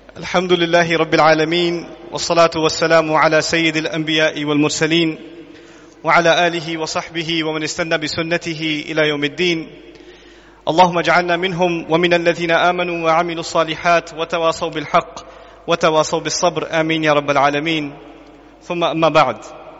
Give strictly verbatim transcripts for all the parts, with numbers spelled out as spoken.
الحمد لله رب العالمين والصلاة والسلام على سيد الأنبياء والمرسلين وعلى آله وصحبه ومن استنى بسنته إلى يوم الدين اللهم اجعلنا منهم ومن الذين آمنوا وعملوا الصالحات وتواصوا بالحق وتواصوا بالصبر آمين يا رب العالمين ثم أما بعد.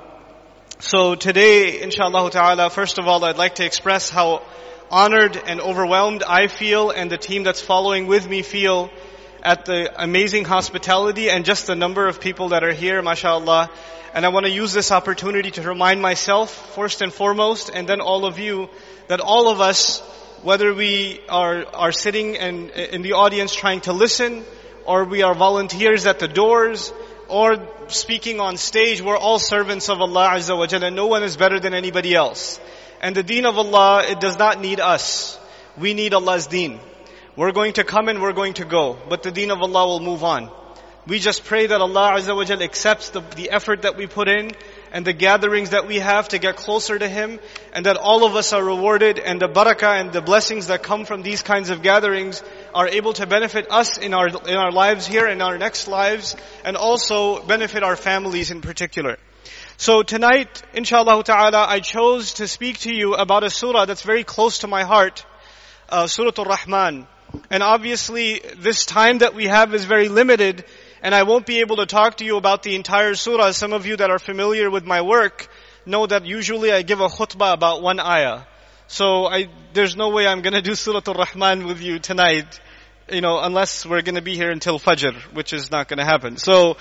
So today, inshallah ta'ala, first of all, I'd like to express how honored and overwhelmed I feel and the team that's following with me feel at the amazing hospitality and just the number of people that are here, mashallah. And I want to use this opportunity to remind myself, first and foremost, and then all of you, that all of us, whether we are, are sitting and in the audience trying to listen, or we are volunteers at the doors, or speaking on stage, we're all servants of Allah Azza wa Jalla. No one is better than anybody else. And the deen of Allah, it does not need us. We need Allah's deen. We're going to come and we're going to go, but the deen of Allah will move on. We just pray that Allah Azza wa Jalla accepts the, the effort that we put in and the gatherings that we have to get closer to Him, and that all of us are rewarded, and the barakah and the blessings that come from these kinds of gatherings are able to benefit us in our in our lives here, in our next lives, and also benefit our families in particular. So tonight, inshallah ta'ala, I chose to speak to you about a surah that's very close to my heart, uh, Surah Ar-Rahman. And obviously, this time that we have is very limited, and I won't be able to talk to you about the entire surah. Some of you that are familiar with my work know that usually I give a khutbah about one ayah. So I, there's no way I'm going to do Surah Ar-Rahman with you tonight, you know, unless we're going to be here until Fajr, which is not going to happen. So,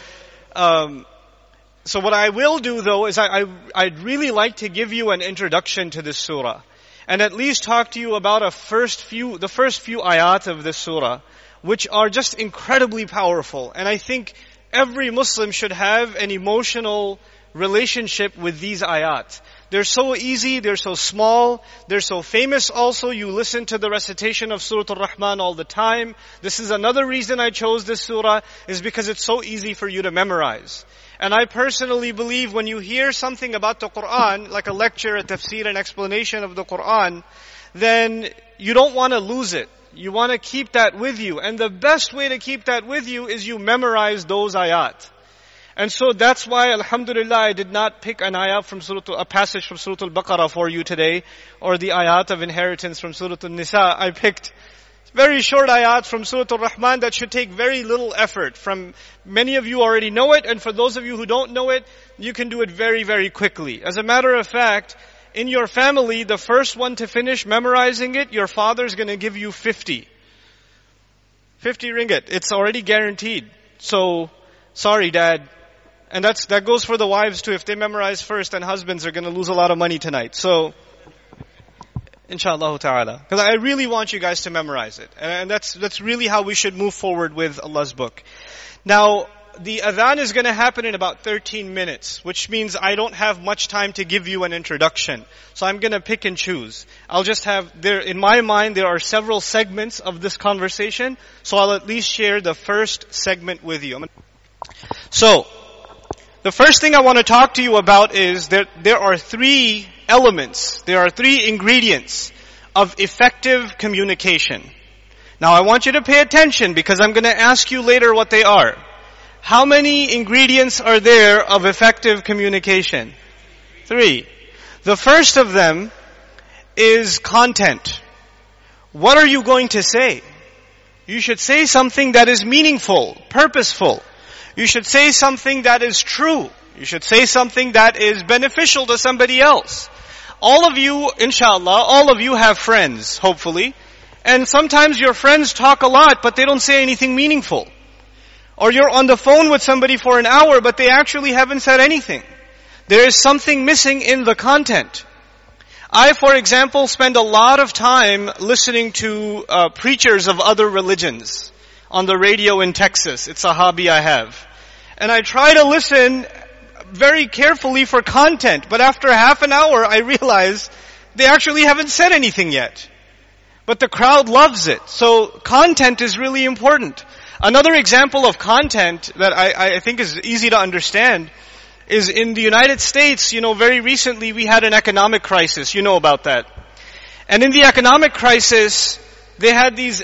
um, so what I will do though is I, I, I'd really like to give you an introduction to this surah, and at least talk to you about a first few, the first few ayat of this surah, which are just incredibly powerful. And I think every Muslim should have an emotional relationship with these ayat. They're so easy, they're so small, they're so famous also. You listen to the recitation of Surah Ar-Rahman all the time. This is another reason I chose this surah, is because it's so easy for you to memorize. And I personally believe when you hear something about the Qur'an, like a lecture, a tafsir, an explanation of the Qur'an, then you don't want to lose it. You want to keep that with you. And the best way to keep that with you is you memorize those ayat. And so that's why, alhamdulillah, I did not pick an ayat from Surah, a passage from Surah Al-Baqarah for you today, or the ayat of inheritance from Surah An-Nisa. I picked very short ayat from Surah Ar-Rahman that should take very little effort. From many of you already know it, and for those of you who don't know it, you can do it very, very quickly. As a matter of fact, in your family, the first one to finish memorizing it, your father's going to give you fifty. fifty ringgit. It's already guaranteed. So, sorry dad. And that's that goes for the wives too. If they memorize first, then husbands are going to lose a lot of money tonight. So, inshallah ta'ala. Because I really want you guys to memorize it. And that's that's really how we should move forward with Allah's book. Now, the adhan is going to happen in about thirteen minutes, which means I don't have much time to give you an introduction. So I'm going to pick and choose. I'll just have, there, in my mind, there are several segments of this conversation, so I'll at least share the first segment with you. So, the first thing I want to talk to you about is that there are three elements, there are three ingredients of effective communication. Now I want you to pay attention because I'm going to ask you later what they are. How many ingredients are there of effective communication? Three. The first of them is content. What are you going to say? You should say something that is meaningful, purposeful. You should say something that is true. You should say something that is beneficial to somebody else. All of you, inshallah, all of you have friends, hopefully. And sometimes your friends talk a lot, but they don't say anything meaningful. Or you're on the phone with somebody for an hour, but they actually haven't said anything. There is something missing in the content. I, for example, spend a lot of time listening to uh, preachers of other religions on the radio in Texas. It's a hobby I have. And I try to listen very carefully for content, but after half an hour I realize they actually haven't said anything yet. But the crowd loves it. So content is really important. Another example of content that I, I think is easy to understand is in the United States, you know, very recently we had an economic crisis. You know about that. And in the economic crisis, they had these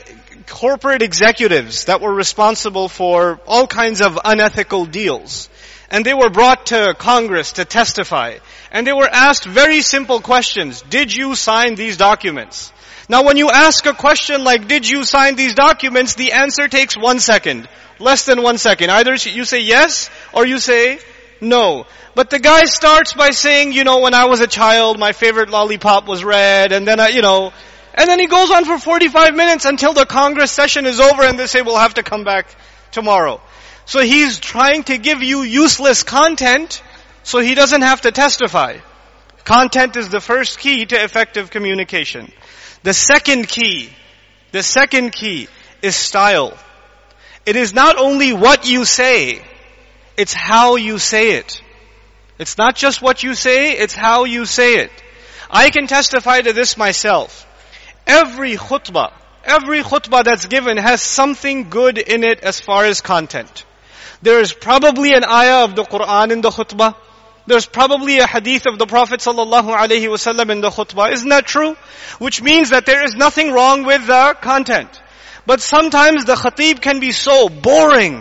corporate executives that were responsible for all kinds of unethical deals. And they were brought to Congress to testify. And they were asked very simple questions. Did you sign these documents? Now when you ask a question like, did you sign these documents? The answer takes one second. Less than one second. Either you say yes or you say no. But the guy starts by saying, you know, when I was a child, my favorite lollipop was red. And then, I, you know, and then he goes on for forty-five minutes until the Congress session is over and they say, we'll have to come back tomorrow. So he's trying to give you useless content so he doesn't have to testify. Content is the first key to effective communication. The second key, the second key is style. It is not only what you say, it's how you say it. It's not just what you say, it's how you say it. I can testify to this myself. Every khutbah, every khutbah that's given has something good in it as far as content. There is probably an ayah of the Quran in the khutbah. There's probably a hadith of the Prophet sallallahu alaihi wasallam in the khutbah. Isn't that true? Which means that there is nothing wrong with the content. But sometimes the khatib can be so boring.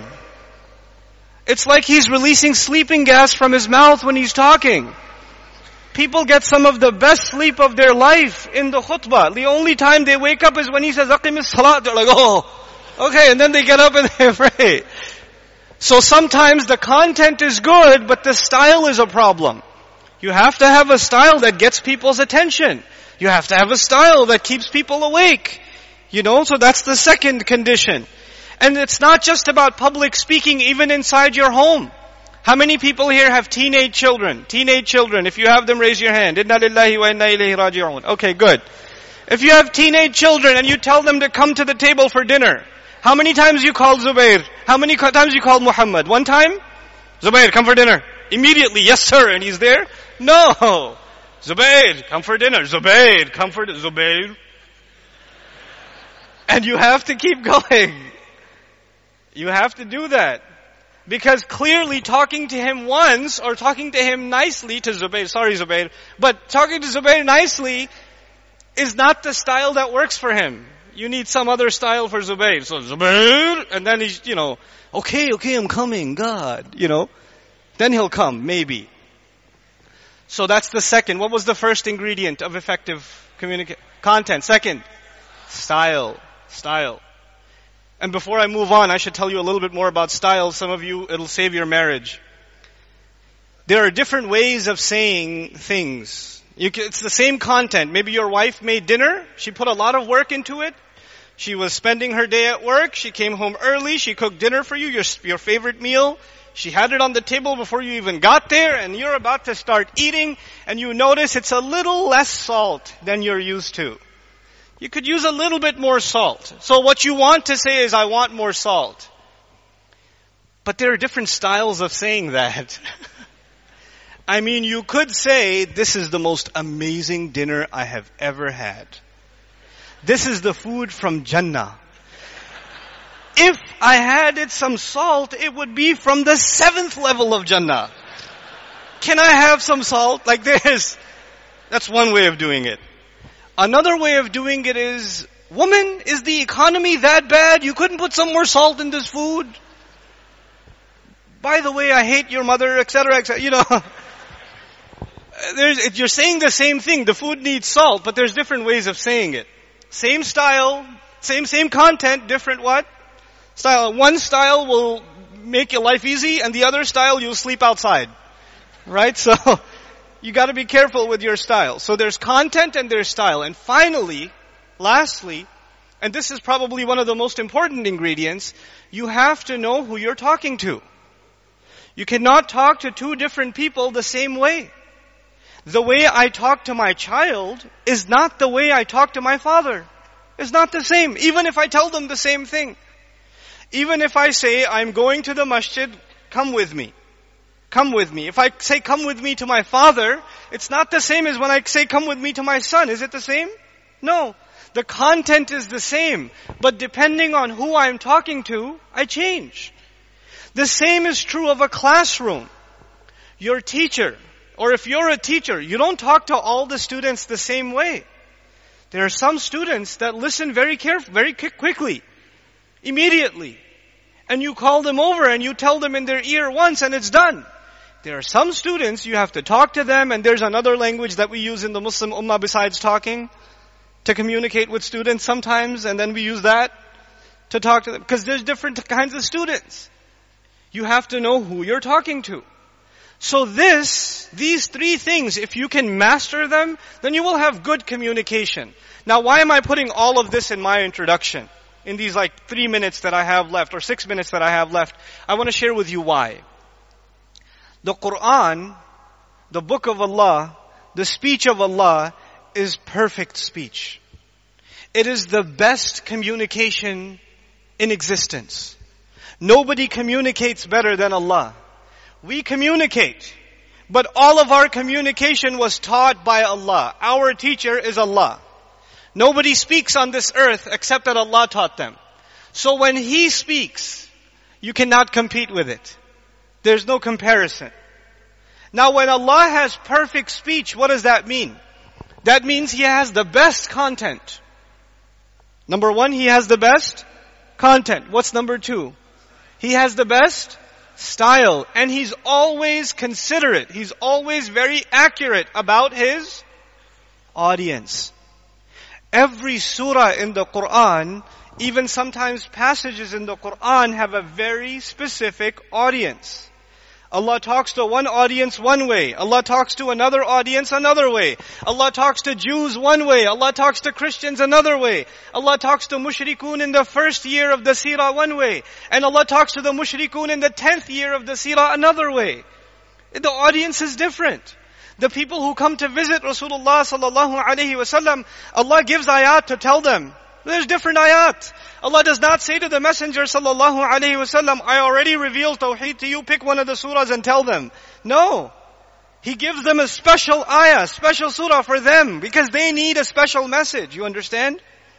It's like he's releasing sleeping gas from his mouth when he's talking. People get some of the best sleep of their life in the khutbah. The only time they wake up is when he says, Aqimis salat. They're like, oh, okay. And then they get up and they pray. So sometimes the content is good, but the style is a problem. You have to have a style that gets people's attention. You have to have a style that keeps people awake. You know, so that's the second condition. And it's not just about public speaking, even inside your home. How many people here have teenage children? Teenage children, if you have them, raise your hand. Inna lillahi wa inna ilayhi raji'un. Okay, good. If you have teenage children and you tell them to come to the table for dinner, how many times you call Zubair? How many times you called Muhammad? One time? Zubair, come for dinner. Immediately, yes sir, and he's there? No. Zubair, come for dinner. Zubair, come for dinner. Zubair. And you have to keep going. You have to do that. Because clearly talking to him once, or talking to him nicely, to Zubair, sorry Zubair, but talking to Zubair nicely is not the style that works for him. You need some other style for Zubair. So Zubair, and then he's, you know, okay, okay, I'm coming, God, you know. Then he'll come, maybe. So that's the second. What was the first ingredient of effective communication? Content. Second, style. Style. And before I move on, I should tell you a little bit more about style. Some of you, it'll save your marriage. There are different ways of saying things. You can, it's the same content. Maybe your wife made dinner. She put a lot of work into it. She was spending her day at work. She came home early. She cooked dinner for you, your, your favorite meal. She had it on the table before you even got there, and you're about to start eating, and you notice it's a little less salt than you're used to. You could use a little bit more salt. So what you want to say is, I want more salt. But there are different styles of saying that. I mean, you could say, this is the most amazing dinner I have ever had. This is the food from Jannah. If I had it some salt, it would be from the seventh level of Jannah. Can I have some salt? Like this. That's one way of doing it. Another way of doing it is, woman, is the economy that bad? You couldn't put some more salt in this food? By the way, I hate your mother, et cetera, et cetera. You know, there's, you're saying the same thing. The food needs salt, but there's different ways of saying it. Same style, same same content, different what? Style. One style will make your life easy, and the other style you'll sleep outside. Right? So you got to be careful with your style. So there's content and there's style. And finally, lastly, and this is probably one of the most important ingredients, you have to know who you're talking to. You cannot talk to two different people the same way. The way I talk to my child is not the way I talk to my father. It's not the same, even if I tell them the same thing. Even if I say, I'm going to the masjid, come with me. Come with me. If I say come with me to my father, it's not the same as when I say come with me to my son. Is it the same? No. The content is the same. But depending on who I'm talking to, I change. The same is true of a classroom. Your teacher, or if you're a teacher, you don't talk to all the students the same way. There are some students that listen very carefully, very quickly. Immediately. And you call them over and you tell them in their ear once and it's done. There are some students, you have to talk to them, and there's another language that we use in the Muslim Ummah besides talking to communicate with students sometimes, and then we use that to talk to them. Because there's different kinds of students. You have to know who you're talking to. So this, these three things, if you can master them, then you will have good communication. Now why am I putting all of this in my introduction? In these like three minutes that I have left, or six minutes that I have left, I want to share with you why. The Quran, the book of Allah, the speech of Allah is perfect speech. It is the best communication in existence. Nobody communicates better than Allah. We communicate, but all of our communication was taught by Allah. Our teacher is Allah. Nobody speaks on this earth except that Allah taught them. So when He speaks, you cannot compete with it. There's no comparison. Now when Allah has perfect speech, what does that mean? That means He has the best content. Number one, He has the best content. What's number two? He has the best style. And He's always considerate. He's always very accurate about His audience. Every surah in the Quran, even sometimes passages in the Quran, have a very specific audience. Allah talks to one audience one way. Allah talks to another audience another way. Allah talks to Jews one way. Allah talks to Christians another way. Allah talks to mushrikun in the first year of the seerah one way. And Allah talks to the mushrikun in the tenth year of the seerah another way. The audience is different. The people who come to visit Rasulullah sallallahu alaihi wasallam, Allah gives ayat to tell them. There's different ayat. Allah does not say to the Messenger sallallahu alaihi wasallam, I already revealed Tawheed to you, pick one of the surahs and tell them. No. He gives them a special ayah, special surah for them, because they need a special message. You understand?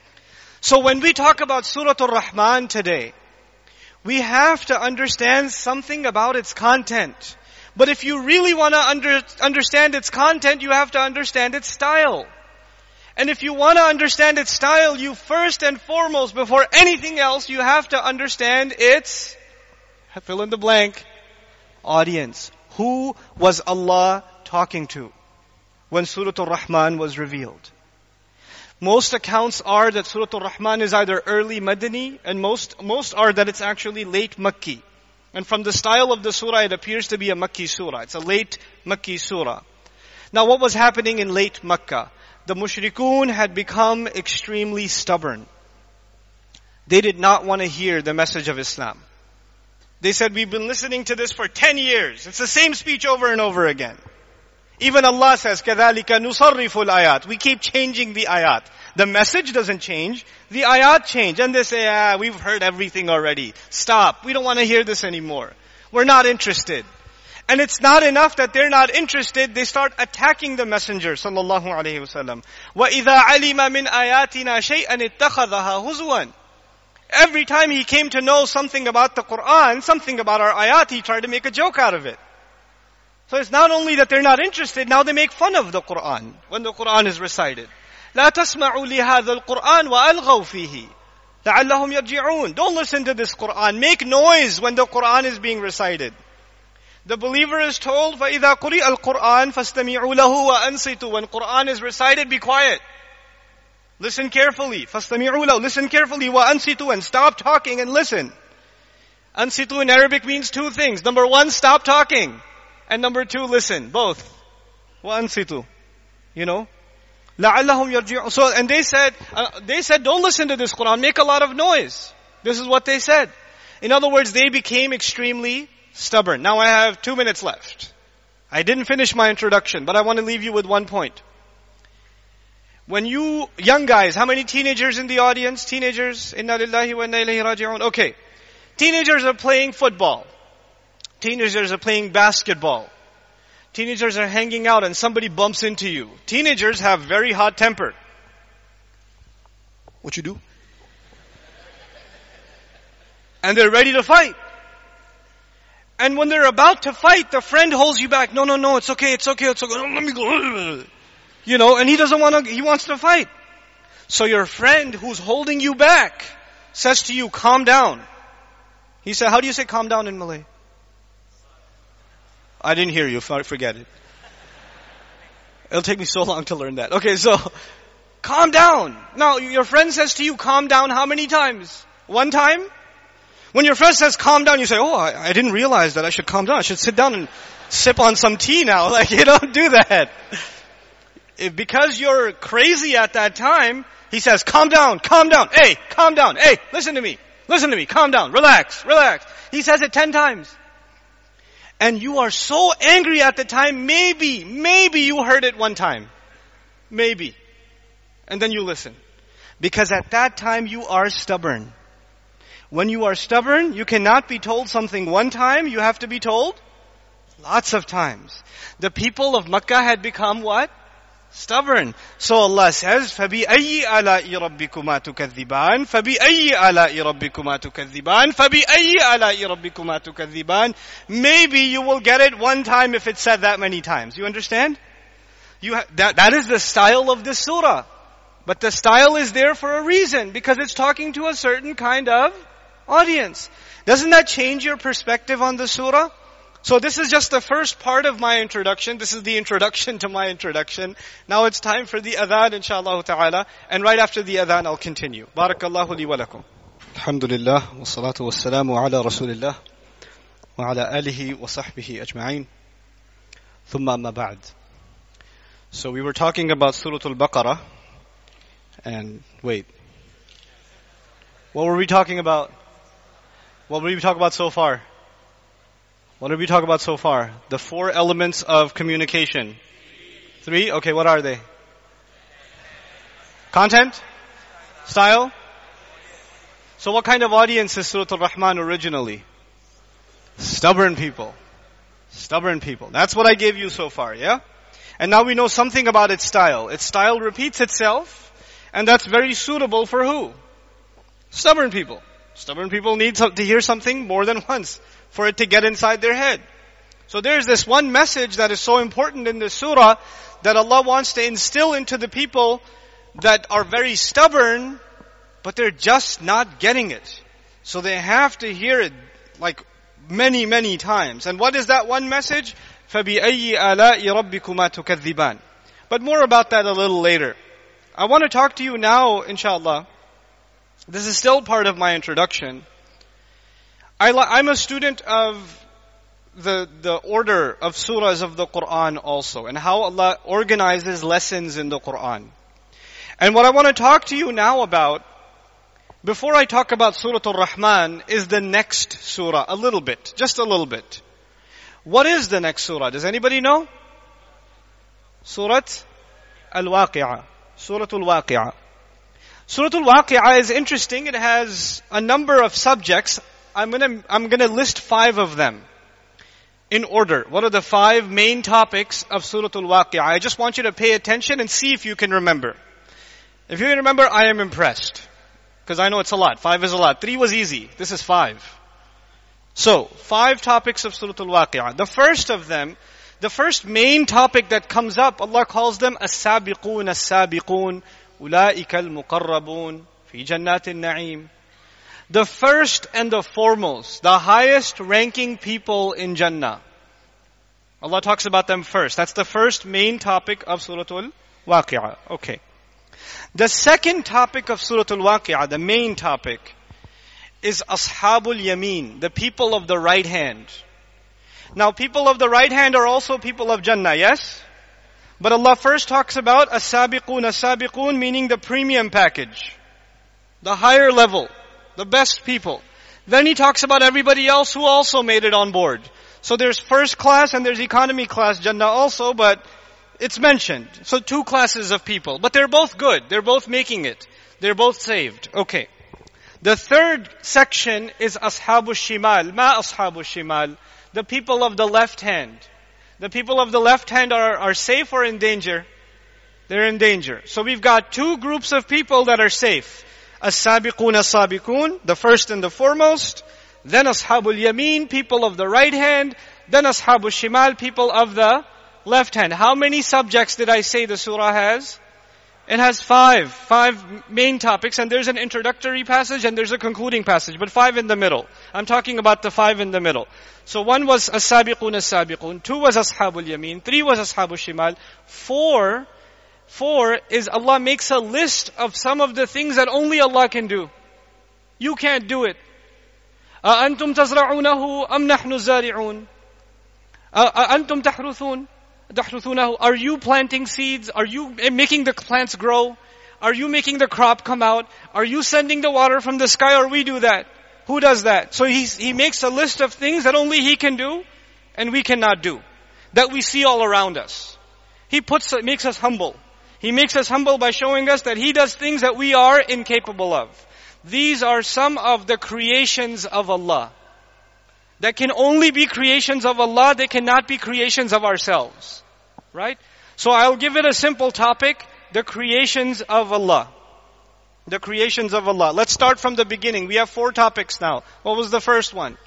So when we talk about Surah Ar-Rahman today, we have to understand something about its content. But if you really want to under, understand its content, you have to understand its style. And if you want to understand its style, you first and foremost, before anything else, you have to understand its, fill in the blank, audience. Who was Allah talking to when Surah Ar-Rahman was revealed? Most accounts are that Surah Ar-Rahman is either early Madani, and most, most are that it's actually late Makki. And from the style of the surah, it appears to be a Makki surah. It's a late Makki surah. Now what was happening in late Makkah? The mushrikun had become extremely stubborn. They did not want to hear the message of Islam. They said, we've been listening to this for ten years. It's the same speech over and over again. Even Allah says, كَذَلِكَ نُصَرِّفُ الْآيَاتِ. We keep changing the ayat. The message doesn't change. The ayat change. And they say, ah, we've heard everything already. Stop. We don't want to hear this anymore. We're not interested. And it's not enough that they're not interested. They start attacking the Messenger sallallahu alaihi wasallam. وَإِذَا عَلِمَ مِنْ آيَاتِنَا شَيْئًا اتَّخَذَهَا هُزُوًا. Every time he came to know something about the Quran, something about our ayat, he tried to make a joke out of it. So it's not only that they're not interested, now they make fun of the Quran when the Quran is recited. لا تسمعوا لهذا القرآن وألغوا فيه لعلهم يرجعون. Don't listen to this Quran. Make noise when the Quran is being recited. The believer is told, فَإِذَا قُرِئَ الْقُرْآنِ فَاسْتَمِعُوا لَهُ وَأَنصِتُوا. When Quran is recited, be quiet. Listen carefully. فَاسْتَمِعُوا لَهُ. Listen carefully. وَأَنصِتُوا. And stop talking and listen. Ansitu in Arabic means two things. Number one, stop talking. And number two, listen. Both. وَأَنصِتُوا. You know? لَعَلَّهُمْ يَرْجِعُونَ. So, and they said, uh, they said, don't listen to this Quran. Make a lot of noise. This is what they said. In other words, they became extremely stubborn. Now I have two minutes left. I didn't finish my introduction, but I want to leave you with one point. When you, young guys, how many teenagers in the audience? Teenagers? Inna lillahi wa inna ilayhi raji'un. Okay. Teenagers are playing football. Teenagers are playing basketball. Teenagers are hanging out and somebody bumps into you. Teenagers have very hot temper. What you do? And they're ready to fight. And when they're about to fight, the friend holds you back. No, no, no, it's okay, it's okay, it's okay. Let me go. You know, and he doesn't want to, he wants to fight. So your friend who's holding you back says to you, calm down. He said, how do you say calm down in Malay? I didn't hear you, forget it. It'll take me so long to learn that. Okay, so, calm down. Now, your friend says to you, calm down how many times? One time? When your friend says calm down, you say, oh, I, I didn't realize that I should calm down. I should sit down and sip on some tea now. Like, you don't do that. If, because you're crazy at that time, he says, calm down, calm down, hey, calm down, hey, listen to me, listen to me, calm down, relax, relax. He says it ten times. And you are so angry at the time, maybe, maybe you heard it one time. Maybe. And then you listen. Because at that time you are stubborn. When you are stubborn, you cannot be told something one time, you have to be told lots of times. The people of Makkah had become what? Stubborn. So Allah says, فَبِأَيِّ آلَاءِ رَبِّكُمَا تُكَذِّبَانِ فَبِأَيِّ آلَاءِ رَبِّكُمَا تُكَذِّبَانِ فَبِأَيِّ آلَاءِ رَبِّكُمَا تُكَذِّبَانِ. Maybe you will get it one time if it's said that many times. You understand? You ha- that, that is the style of this surah. But the style is there for a reason, because it's talking to a certain kind of audience. Doesn't that change your perspective on the surah? So this is just the first part of my introduction. This is the introduction to my introduction. Now it's time for the adhan, inshallah ta'ala. And right after the adhan, I'll continue. Barakallahu li wa lakum. Alhamdulillah, wa salatu wa salamu ala rasulillah, wa ala alihi wa sahbihi ajma'in. Thumma amma ba'd. So we were talking about Surah Al-Baqarah. And wait. What were we talking about? What were we talking about so far? What did we talk about so far? The four elements of communication. Three? Okay, what are they? Content? Style? So what kind of audience is Surah Al-Rahman originally? Stubborn people. Stubborn people. That's what I gave you so far, yeah? And now we know something about its style. Its style repeats itself, and that's very suitable for who? Stubborn people. Stubborn people need to hear something more than once for it to get inside their head. So there's this one message that is so important in this surah that Allah wants to instill into the people that are very stubborn, but they're just not getting it. So they have to hear it like many, many times. And what is that one message? فَبِأَيِّ آلَاءِ رَبِّكُمَا تُكَذِّبَانِ. But more about that a little later. I want to talk to you now, inshallah. This is still part of my introduction. I, I'm a student of the, the order of surahs of the Quran also, and how Allah organizes lessons in the Quran. And what I want to talk to you now about, before I talk about Surah Al-Rahman, is the next surah, a little bit, just a little bit. What is the next surah? Does anybody know? Surah Al-Waqi'ah. Surah Al-Waqi'ah. Surah Al-Waqi'ah is interesting. It has a number of subjects. I'm gonna, I'm gonna list five of them in order. What are the five main topics of Surah Al-Waqi'ah? I just want you to pay attention and see if you can remember. If you can remember, I am impressed. Because I know it's a lot. Five is a lot. Three was easy. This is five. So, five topics of Surah Al-Waqi'ah. The first of them, the first main topic that comes up, Allah calls them As-Sabiqun, As-Sabiqun, Ula'ika Al-Muqarrabun, Fi Jannat Al-Na'im. The first and the foremost, the highest ranking people in Jannah. Allah talks about them first. That's the first main topic of Surah Al-Waqi'ah. Okay. The second topic of Surah Al-Waqi'ah, the main topic, is Ashabul Yameen, the people of the right hand. Now, people of the right hand are also people of Jannah, yes? But Allah first talks about As-Sabiqun, As-Sabiqun, meaning the premium package. The higher level. The best people. Then He talks about everybody else who also made it on board. So there's first class and there's economy class Jannah also, but it's mentioned. So two classes of people. But they're both good. They're both making it. They're both saved. Okay. The third section is Ashabu Shimal. Ma Ashabu Shimal. The people of the left hand. The people of the left hand are, are safe or in danger? They're in danger. So we've got two groups of people that are safe. As-Sabiqun, As-Sabiqun, the first and the foremost. Then Ashabul Yameen, people of the right hand. Then Ashabul Shimal, people of the left hand. How many subjects did I say the surah has? It has five, five main topics, and there's an introductory passage and there's a concluding passage, but five in the middle. I'm talking about the five in the middle. So one was as-sabiqun as-sabiqun, two was ashabul yamin, three was ashabul shimal, four, four is Allah makes a list of some of the things that only Allah can do. You can't do it. أَأَنْتُمْ تَزْرَعُونَهُ أَمْ نَحْنُ الزَّارِعُونَ أَأَنْتُمْ تَحْرُثُونَ تَحْرُثُونَهُ Are you planting seeds? Are you making the plants grow? Are you making the crop come out? Are you sending the water from the sky, or we do that? Who does that? So he, he makes a list of things that only He can do and we cannot do, that we see all around us. He puts, makes us humble. He makes us humble by showing us that He does things that we are incapable of. These are some of the creations of Allah. That can only be creations of Allah, they cannot be creations of ourselves. Right? So I'll give it a simple topic, the creations of Allah. The creations of Allah. Let's start from the beginning. We have four topics now. What was the first one?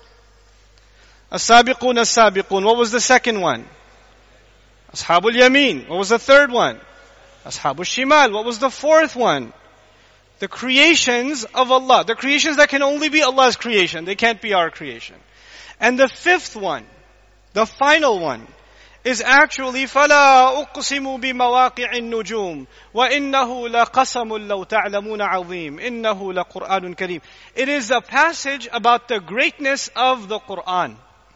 As-sabiqun as-sabiqun. What was the second one? Ashabul Yamin. What was the third one? Ashabul Shimal. What was the fourth one? The creations of Allah. The creations that can only be Allah's creation. They can't be our creation. And the fifth one, the final one, is actually فَلَا أُقْسِمُ بِمَوَاقِعِ النُّجُومِ وَإِنَّهُ لَقَسَمٌ لَوْ تَعْلَمُونَ عَظِيمٌ إِنَّهُ لَقُرْآنٌ كَرِيمٌ. It is a passage about the greatness of the Qur'an.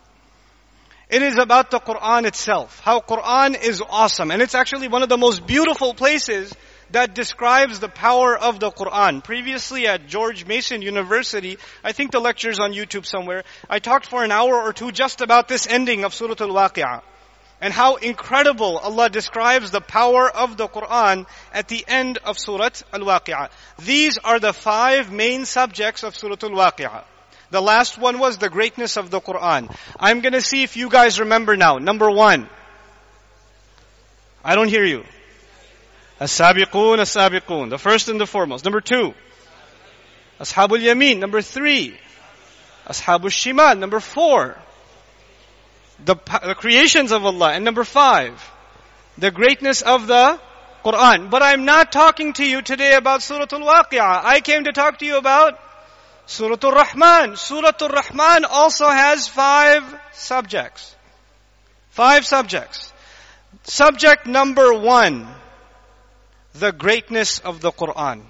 It is about the Qur'an itself. How Qur'an is awesome. And it's actually one of the most beautiful places that describes the power of the Qur'an. Previously at George Mason University, I think the lecture's on YouTube somewhere, I talked for an hour or two just about this ending of Surah Al-Waqi'ah. And how incredible Allah describes the power of the Qur'an at the end of Surah Al-Waqi'ah. These are the five main subjects of Surah Al-Waqi'ah. The last one was the greatness of the Qur'an. I'm gonna see if you guys remember now. Number one. I don't hear you. As-sabiqun, as-sabiqun. The first and the foremost. Number two. Ashabul Yamin. Number three. Ashabul Shimal. Number four. The, the creations of Allah. And number five. The greatness of the Qur'an. But I'm not talking to you today about Surah Al-Waqi'ah. I came to talk to you about Surah Al-Rahman. Surah Al-Rahman also has five subjects. Five subjects. Subject number one. The greatness of the Qur'an.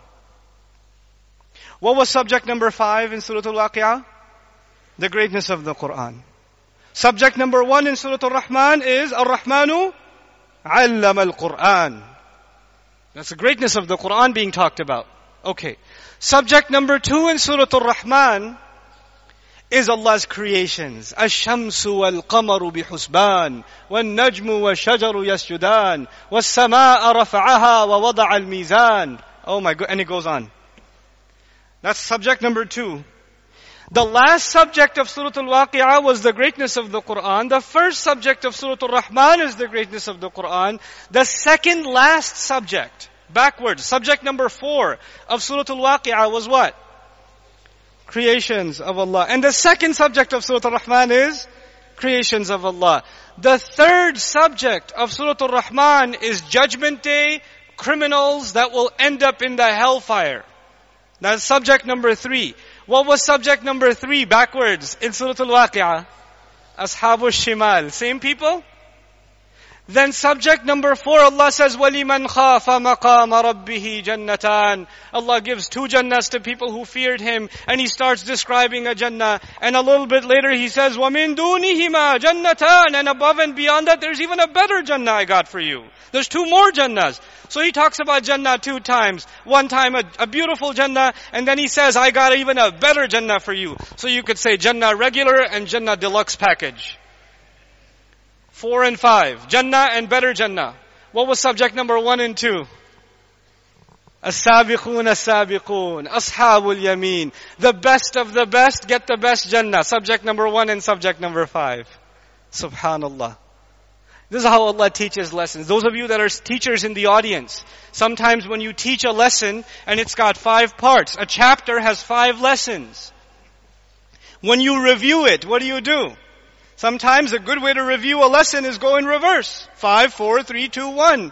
What was subject number five in Surah Al-Waqi'ah? The greatness of the Qur'an. Subject number one in Surah Al-Rahman is Ar-Rahmanu Allama Al-Qur'an. That's the greatness of the Qur'an being talked about. Okay. Subject number two in Surah Al-Rahman is Allah's creations. Ash-shamsu wal-qamaru bihusban, wal-najmu wa-shajaru yasjudan, was-sama'a rafa'aha wa wada'a al-mizan. Oh my God, and it goes on. That's subject number two. The last subject of Surah Al-Waqi'ah was the greatness of the Qur'an. The first subject of Surah Al-Rahman is the greatness of the Qur'an. The second last subject, backwards, subject number four of Surah Al-Waqi'ah was what? Creations of Allah. And the second subject of Surah Al-Rahman is creations of Allah. The third subject of Surah Al-Rahman is Judgment Day, criminals that will end up in the hellfire. That's subject number three. What was subject number three backwards in Surah Al-Waqi'ah? Ashabul Shimal. Same people? Then subject number four, Allah says, وَلِمَنْ خَافَ مَقَامَ رَبِّهِ جَنَّتَانِ. Allah gives two jannahs to people who feared Him, and He starts describing a jannah. And a little bit later He says, وَمِن دُونِهِمَا جَنَّتَانِ. And above and beyond that, there's even a better jannah I got for you. There's two more jannahs. So He talks about jannah two times. One time a, a beautiful jannah, and then He says, I got even a better jannah for you. So you could say jannah regular and jannah deluxe package. Four and five. Jannah and better Jannah. What was subject number one and two? As-sabiqun as-sabiqun. Ashabul Yamin. The best of the best get the best Jannah. Subject number one and subject number five. Subhanallah. This is how Allah teaches lessons. Those of you that are teachers in the audience, sometimes when you teach a lesson and it's got five parts, a chapter has five lessons. When you review it, what do you do? Sometimes a good way to review a lesson is go in reverse. Five, four, three, two, one.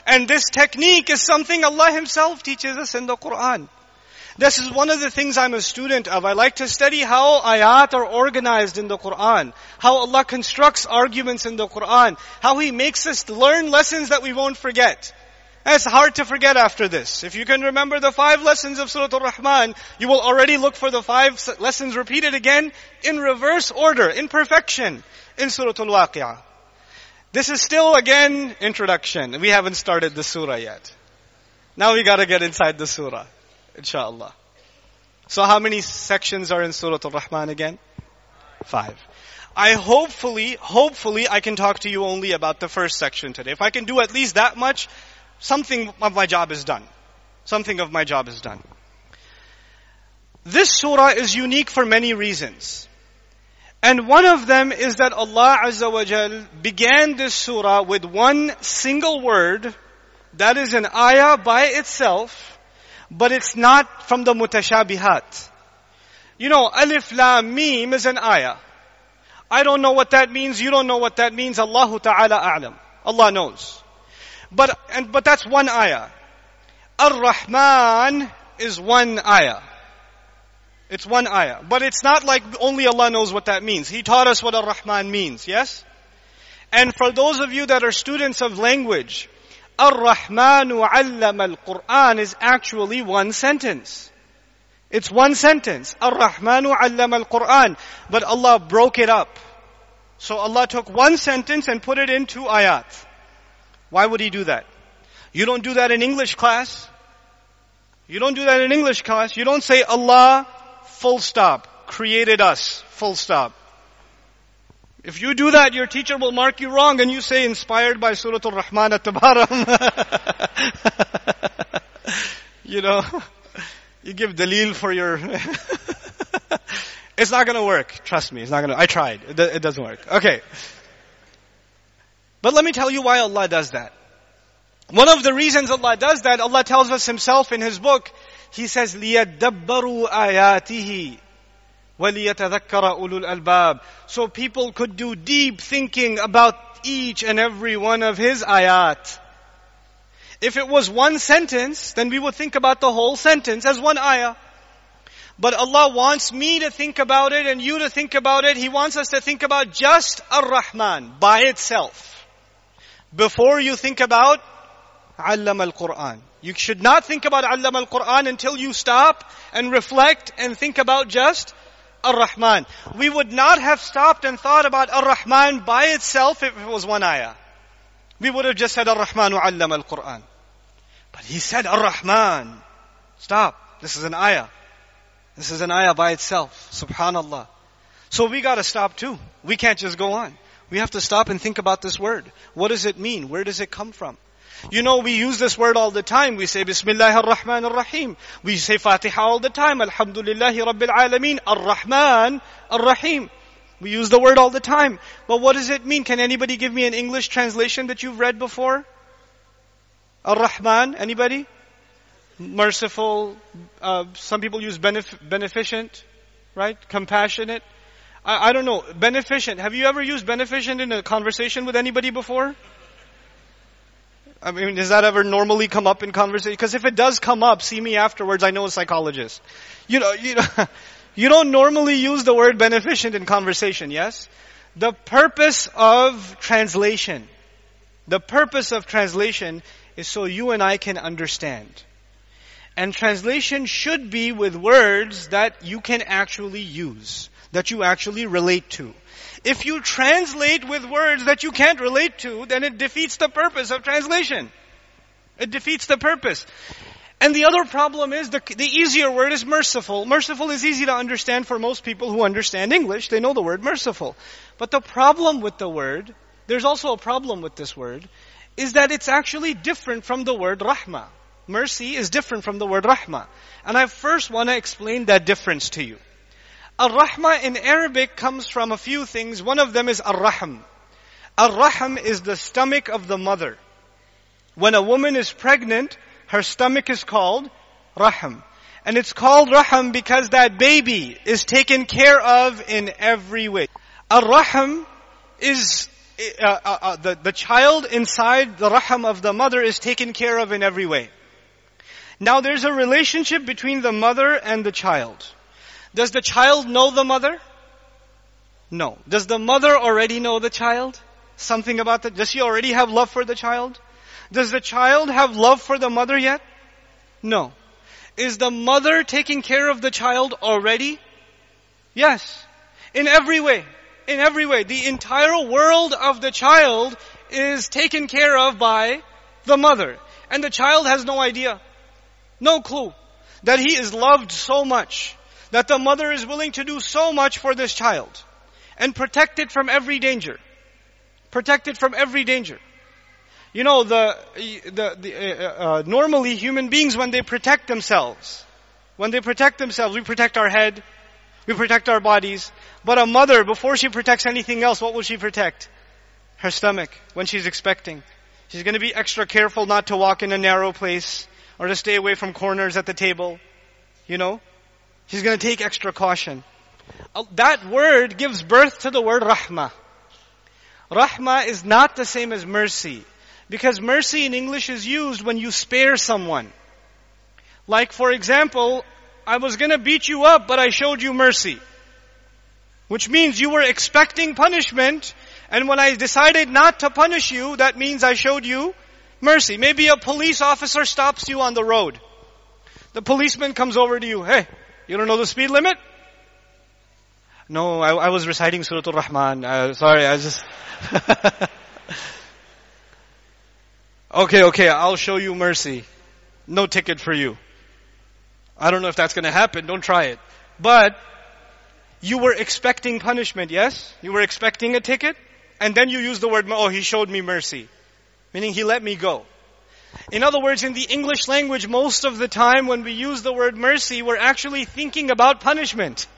And this technique is something Allah Himself teaches us in the Quran. This is one of the things I'm a student of. I like to study how ayat are organized in the Quran, how Allah constructs arguments in the Quran, how He makes us learn lessons that we won't forget. And it's hard to forget after this. If you can remember the five lessons of Surah Al-Rahman, you will already look for the five lessons repeated again in reverse order, in perfection, in Surah Al-Waqi'ah. This is still, again, introduction. We haven't started the surah yet. Now we gotta get inside the surah. Inshallah. So how many sections are in Surah Al-Rahman again? Five. I hopefully, hopefully I can talk to you only about the first section today. If I can do at least that much, something of my job is done. Something of my job is done. This surah is unique for many reasons. And one of them is that Allah Azza wa Jal began this surah with one single word that is an ayah by itself, but it's not from the mutashabihat. You know, Alif Lam Mim is an ayah. I don't know what that means, you don't know what that means, Allahu Ta'ala A'lam. Allah knows. But, and, but that's one ayah. Ar-Rahman is one ayah. It's one ayah. But it's not like only Allah knows what that means. He taught us what Ar-Rahman means, yes? And for those of you that are students of language, Ar-Rahmanu 'allama al-Qur'an is actually one sentence. It's one sentence. Ar-Rahmanu 'allama al-Qur'an. But Allah broke it up. So Allah took one sentence and put it in two ayat. Why would He do that? You don't do that in English class. You don't do that in English class. You don't say Allah, full stop, created us, full stop. If you do that, your teacher will mark you wrong and you say inspired by Surah Al-Rahman at the bottom. You know, you give dalil for your... It's not going to work. Trust me, it's not going to... I tried. It, it doesn't work. Okay. But let me tell you why Allah does that. One of the reasons Allah does that, Allah tells us Himself in His book. He says, لِيَدَّبَّرُوا آيَاتِهِ وَلِيَتَذَكَّرَ أُولُو الْأَلْبَابِ. So people could do deep thinking about each and every one of His ayat. If it was one sentence, then we would think about the whole sentence as one ayah. But Allah wants me to think about it and you to think about it. He wants us to think about just Ar-Rahman by itself. Before you think about Allama al-Qur'an. You should not think about Allama al-Qur'an until you stop and reflect and think about just Ar-Rahman. We would not have stopped and thought about Ar-Rahman by itself if it was one ayah. We would have just said Ar-Rahmanu 'allama al-Qur'an. But He said Ar-Rahman. Stop. This is an ayah. This is an ayah by itself. Subhanallah. So we gotta stop too. We can't just go on. We have to stop and think about this word. What does it mean? Where does it come from? You know, we use this word all the time. We say Bismillahir Rahmanir Rahim. We say Fatiha all the time. Alhamdulillahi Rabbil Alameen. Ar-Rahman, Ar-Rahim. We use the word all the time. But what does it mean? Can anybody give me an English translation that you've read before? Ar-Rahman, anybody? Merciful. Uh, some people use benef- beneficent, right? Compassionate. I, I don't know. Beneficent. Have you ever used beneficent in a conversation with anybody before? I mean, does that ever normally come up in conversation? Because if it does come up, see me afterwards, I know a psychologist. You know, you know, you don't normally use the word beneficent in conversation, yes? The purpose of translation, the purpose of translation is so you and I can understand. And translation should be with words that you can actually use, that you actually relate to. If you translate with words that you can't relate to, then it defeats the purpose of translation. It defeats the purpose. And the other problem is, the, the easier word is merciful. Merciful is easy to understand for most people who understand English. They know the word merciful. But the problem with the word, there's also a problem with this word, is that it's actually different from the word rahmah. Mercy is different from the word rahmah. And I first want to explain that difference to you. Ar-Rahmah in Arabic comes from a few things. One of them is Ar-Rahm. Ar-Rahm is the stomach of the mother. When a woman is pregnant, her stomach is called Rahm. And it's called Rahm because that baby is taken care of in every way. Ar-Rahm is uh, uh, uh, the, the child inside the raham of the mother is taken care of in every way. Now there's a relationship between the mother and the child. Does the child know the mother? No. Does the mother already know the child? Something about that? Does she already have love for the child? Does the child have love for the mother yet? No. Is the mother taking care of the child already? Yes. In every way. In every way. The entire world of the child is taken care of by the mother. And the child has no idea. No clue. That he is loved so much. That the mother is willing to do so much for this child. And protect it from every danger. Protect it from every danger. You know, the, the, the uh, uh, normally human beings, when they protect themselves, when they protect themselves, we protect our head, we protect our bodies. But a mother, before she protects anything else, what will she protect? Her stomach, when she's expecting. She's going to be extra careful not to walk in a narrow place, or to stay away from corners at the table. You know? She's going to take extra caution. That word gives birth to the word rahmah. Rahmah is not the same as mercy. Because mercy in English is used when you spare someone. Like, for example, I was going to beat you up, but I showed you mercy. Which means you were expecting punishment, and when I decided not to punish you, that means I showed you mercy. Maybe a police officer stops you on the road. The policeman comes over to you. Hey, you don't know the speed limit? No, I, I was reciting Surah Al-Rahman. Uh, sorry, I just... Okay, okay, I'll show you mercy. No ticket for you. I don't know if that's going to happen. Don't try it. But you were expecting punishment, yes? You were expecting a ticket. And then you use the word, oh, he showed me mercy. Meaning he let me go. In other words, in the English language, most of the time when we use the word mercy, we're actually thinking about punishment.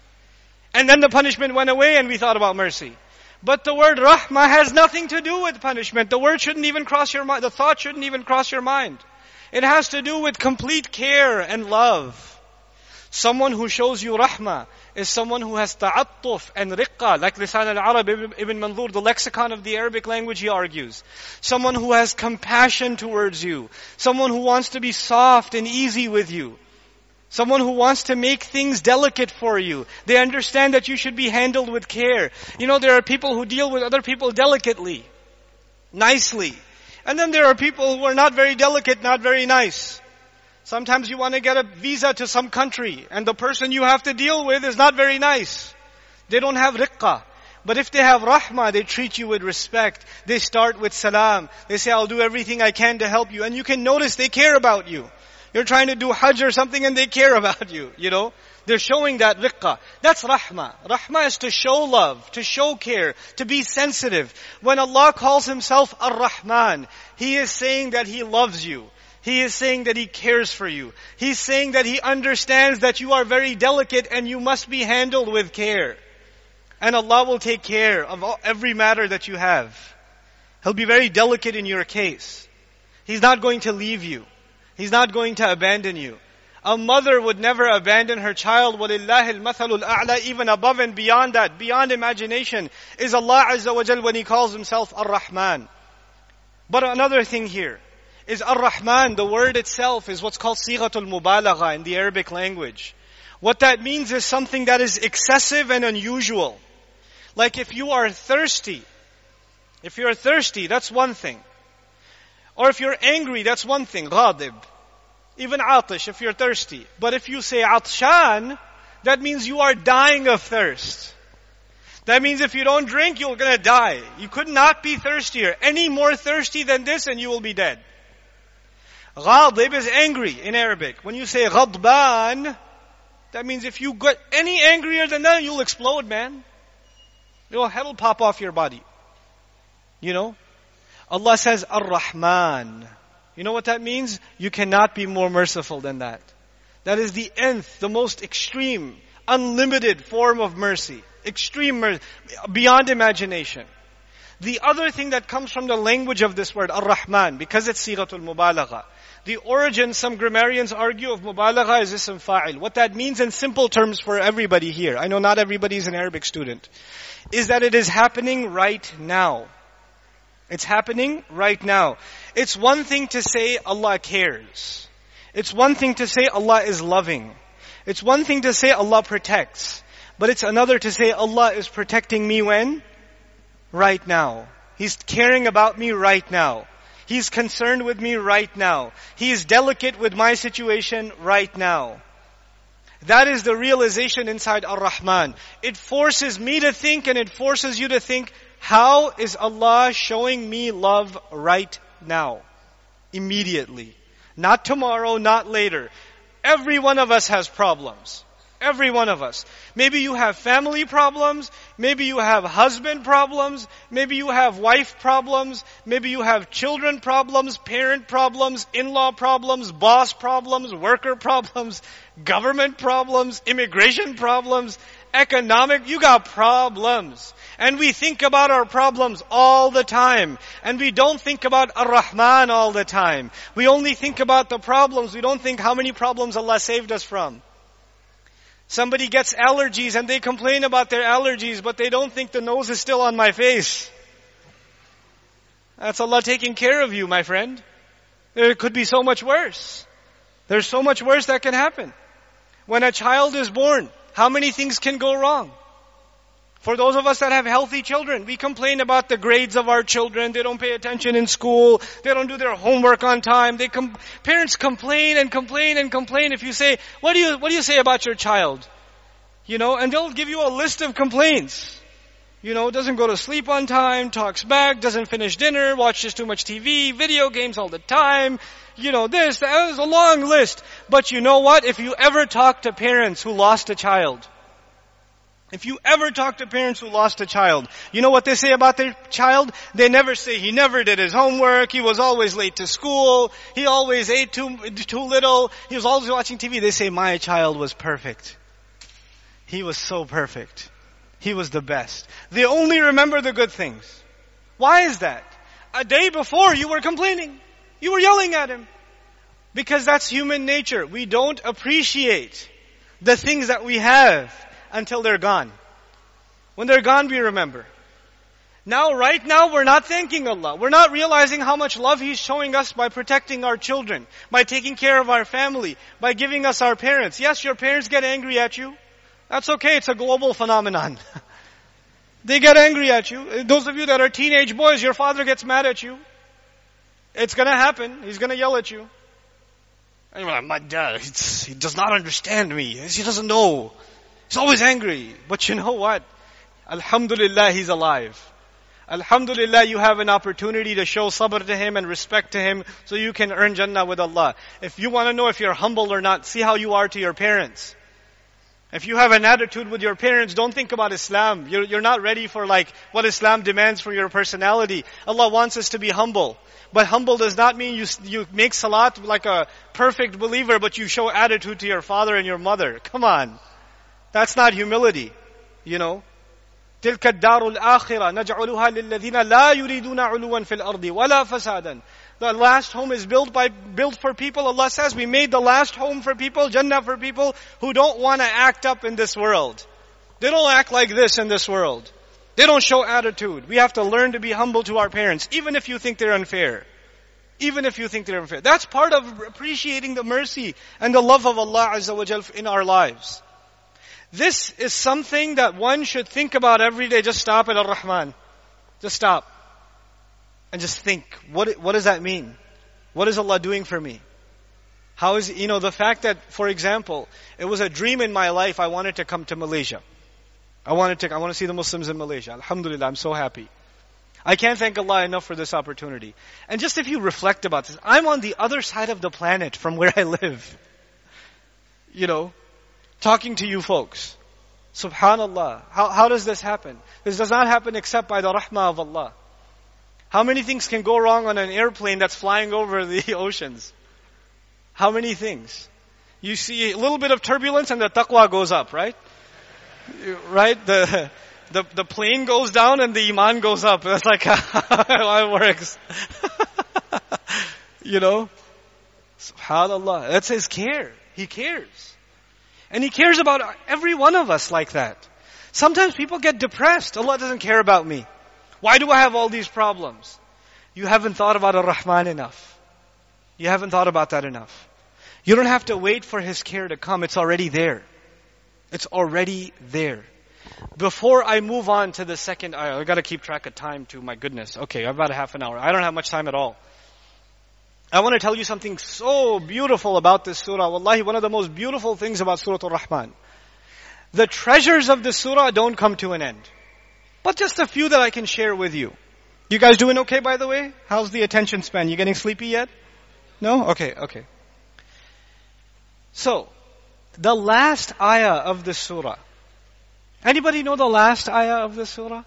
And then the punishment went away and we thought about mercy. But the word rahmah has nothing to do with punishment. The word shouldn't even cross your mind. The thought shouldn't even cross your mind. It has to do with complete care and love. Someone who shows you rahmah is someone who has ta'attuf and riqqa, like Lisan al-Arab, Ibn Manzur, the lexicon of the Arabic language, he argues. Someone who has compassion towards you. Someone who wants to be soft and easy with you. Someone who wants to make things delicate for you. They understand that you should be handled with care. You know, there are people who deal with other people delicately, nicely. And then there are people who are not very delicate, not very nice. Sometimes you want to get a visa to some country, and the person you have to deal with is not very nice. They don't have riqqa. But if they have rahmah, they treat you with respect. They start with salam. They say, I'll do everything I can to help you. And you can notice they care about you. You're trying to do hajj or something and they care about you, you know. They're showing that riqqa. That's rahmah. Rahmah is to show love, to show care, to be sensitive. When Allah calls Himself Ar-Rahman, He is saying that He loves you. He is saying that He cares for you. He's saying that He understands that you are very delicate and you must be handled with care. And Allah will take care of all, every matter that you have. He'll be very delicate in your case. He's not going to leave you. He's not going to abandon you. A mother would never abandon her child. وَلِلَّهِ الْمَثَلُ الْأَعْلَى. Even above and beyond that, beyond imagination, is Allah Azza wa Jal when He calls Himself Ar-Rahman. But another thing here is Ar-Rahman, the word itself is what's called Sighatul Mubalagha in the Arabic language. What that means is something that is excessive and unusual. Like if you are thirsty, if you're thirsty, that's one thing. Or if you're angry, that's one thing, ghadib. Even atish, if you're thirsty. But if you say atshan, that means you are dying of thirst. That means if you don't drink, you're gonna die. You could not be thirstier. Any more thirsty than this and you will be dead. Ghadib is angry in Arabic. When you say ghadban, that means if you get any angrier than that, you'll explode, man. Your head will pop off your body. You know? Allah says, Ar-Rahman. You know what that means? You cannot be more merciful than that. That is the nth, the most extreme, unlimited form of mercy. Extreme mercy, beyond imagination. The other thing that comes from the language of this word, Ar-Rahman, because it's Sighatul Mubalagha, The origin, some grammarians argue, of mubalagha is ism fa'il. What that means in simple terms for everybody here, I know not everybody is an Arabic student, is that it is happening right now. It's happening right now. It's one thing to say Allah cares. It's one thing to say Allah is loving. It's one thing to say Allah protects. But it's another to say Allah is protecting me when? Right now. He's caring about me right now. He's concerned with me right now. He is delicate with my situation right now. That is the realization inside Ar-Rahman. It forces me to think and it forces you to think, how is Allah showing me love right now? Immediately. Not tomorrow, not later. Every one of us has problems. Every one of us. Maybe you have family problems. Maybe you have husband problems. Maybe you have wife problems. Maybe you have children problems, parent problems, in-law problems, boss problems, worker problems, government problems, immigration problems, economic. You got problems. And we think about our problems all the time. And we don't think about Ar-Rahman all the time. We only think about the problems. We don't think how many problems Allah saved us from. Somebody gets allergies and they complain about their allergies, but they don't think the nose is still on my face. That's Allah taking care of you, my friend. It could be so much worse. There's so much worse that can happen. When a child is born, how many things can go wrong? For those of us that have healthy children, we complain about the grades of our children. They don't pay attention in school. They don't do their homework on time. They com- Parents complain and complain and complain. If you say, what do you, what do you say about your child? You know, and they'll give you a list of complaints. You know, doesn't go to sleep on time, talks back, doesn't finish dinner, watches too much T V, video games all the time. You know, this, that is a long list. But you know what? If you ever talk to parents who lost a child, If you ever talk to parents who lost a child, you know what they say about their child? They never say he never did his homework, he was always late to school, he always ate too, too little, he was always watching T V. They say, my child was perfect. He was so perfect. He was the best. They only remember the good things. Why is that? A day before you were complaining. You were yelling at him. Because that's human nature. We don't appreciate the things that we have until they're gone. When they're gone, we remember. Now, right now, we're not thanking Allah. We're not realizing how much love He's showing us by protecting our children, by taking care of our family, by giving us our parents. Yes, your parents get angry at you. That's okay, it's a global phenomenon. They get angry at you. Those of you that are teenage boys, your father gets mad at you. It's gonna happen. He's gonna yell at you. And you're like, my dad, he does not understand me. He doesn't know. He's always angry. But you know what? Alhamdulillah, he's alive. Alhamdulillah, you have an opportunity to show sabr to him and respect to him so you can earn Jannah with Allah. If you want to know if you're humble or not, see how you are to your parents. If you have an attitude with your parents, don't think about Islam. You're, you're not ready for like what Islam demands for your personality. Allah wants us to be humble. But humble does not mean you, you make salat like a perfect believer, but you show attitude to your father and your mother. Come on. That's not humility, you know. تِلْكَ الدَّارُ الْآخِرَةِ نَجْعُلُهَا لِلَّذِينَ لَا يُرِيدُونَ عُلُوًا فِي الْأَرْضِ وَلَا فَسَادًا. The last home is built by built for people. Allah says we made the last home for people, Jannah for people who don't want to act up in this world. They don't act like this in this world. They don't show attitude. We have to learn to be humble to our parents, even if you think they're unfair. Even if you think they're unfair. That's part of appreciating the mercy and the love of Allah Azza wa Jal in our lives. This is something that one should think about every day. Just stop at Ar-Rahman. Just stop. And just think, what, what does that mean? What is Allah doing for me? How is, you know, the fact that, for example, it was a dream in my life, I wanted to come to Malaysia. I wanted to, I want to see the Muslims in Malaysia. Alhamdulillah, I'm so happy. I can't thank Allah enough for this opportunity. And just if you reflect about this, I'm on the other side of the planet from where I live. You know, talking to you folks. Subhanallah. How, how does this happen? This does not happen except by the rahmah of Allah. How many things can go wrong on an airplane that's flying over the oceans? How many things? You see a little bit of turbulence and the taqwa goes up, right? Right? The, the, the plane goes down and the iman goes up. That's like how it works. You know? SubhanAllah. That's His care. He cares. And He cares about every one of us like that. Sometimes people get depressed. Allah doesn't care about me. Why do I have all these problems? You haven't thought about Ar-Rahman enough. You haven't thought about that enough. You don't have to wait for His care to come. It's already there. It's already there. Before I move on to the second ayah, I've got to keep track of time too, my goodness. Okay, about a half an hour. I don't have much time at all. I want to tell you something so beautiful about this surah. Wallahi, one of the most beautiful things about Surah Ar-Rahman. The treasures of the surah don't come to an end. But just a few that I can share with you. You guys doing okay, by the way? How's the attention span? You getting sleepy yet? No? Okay, okay. So, the last ayah of the surah. Anybody know the last ayah of the surah?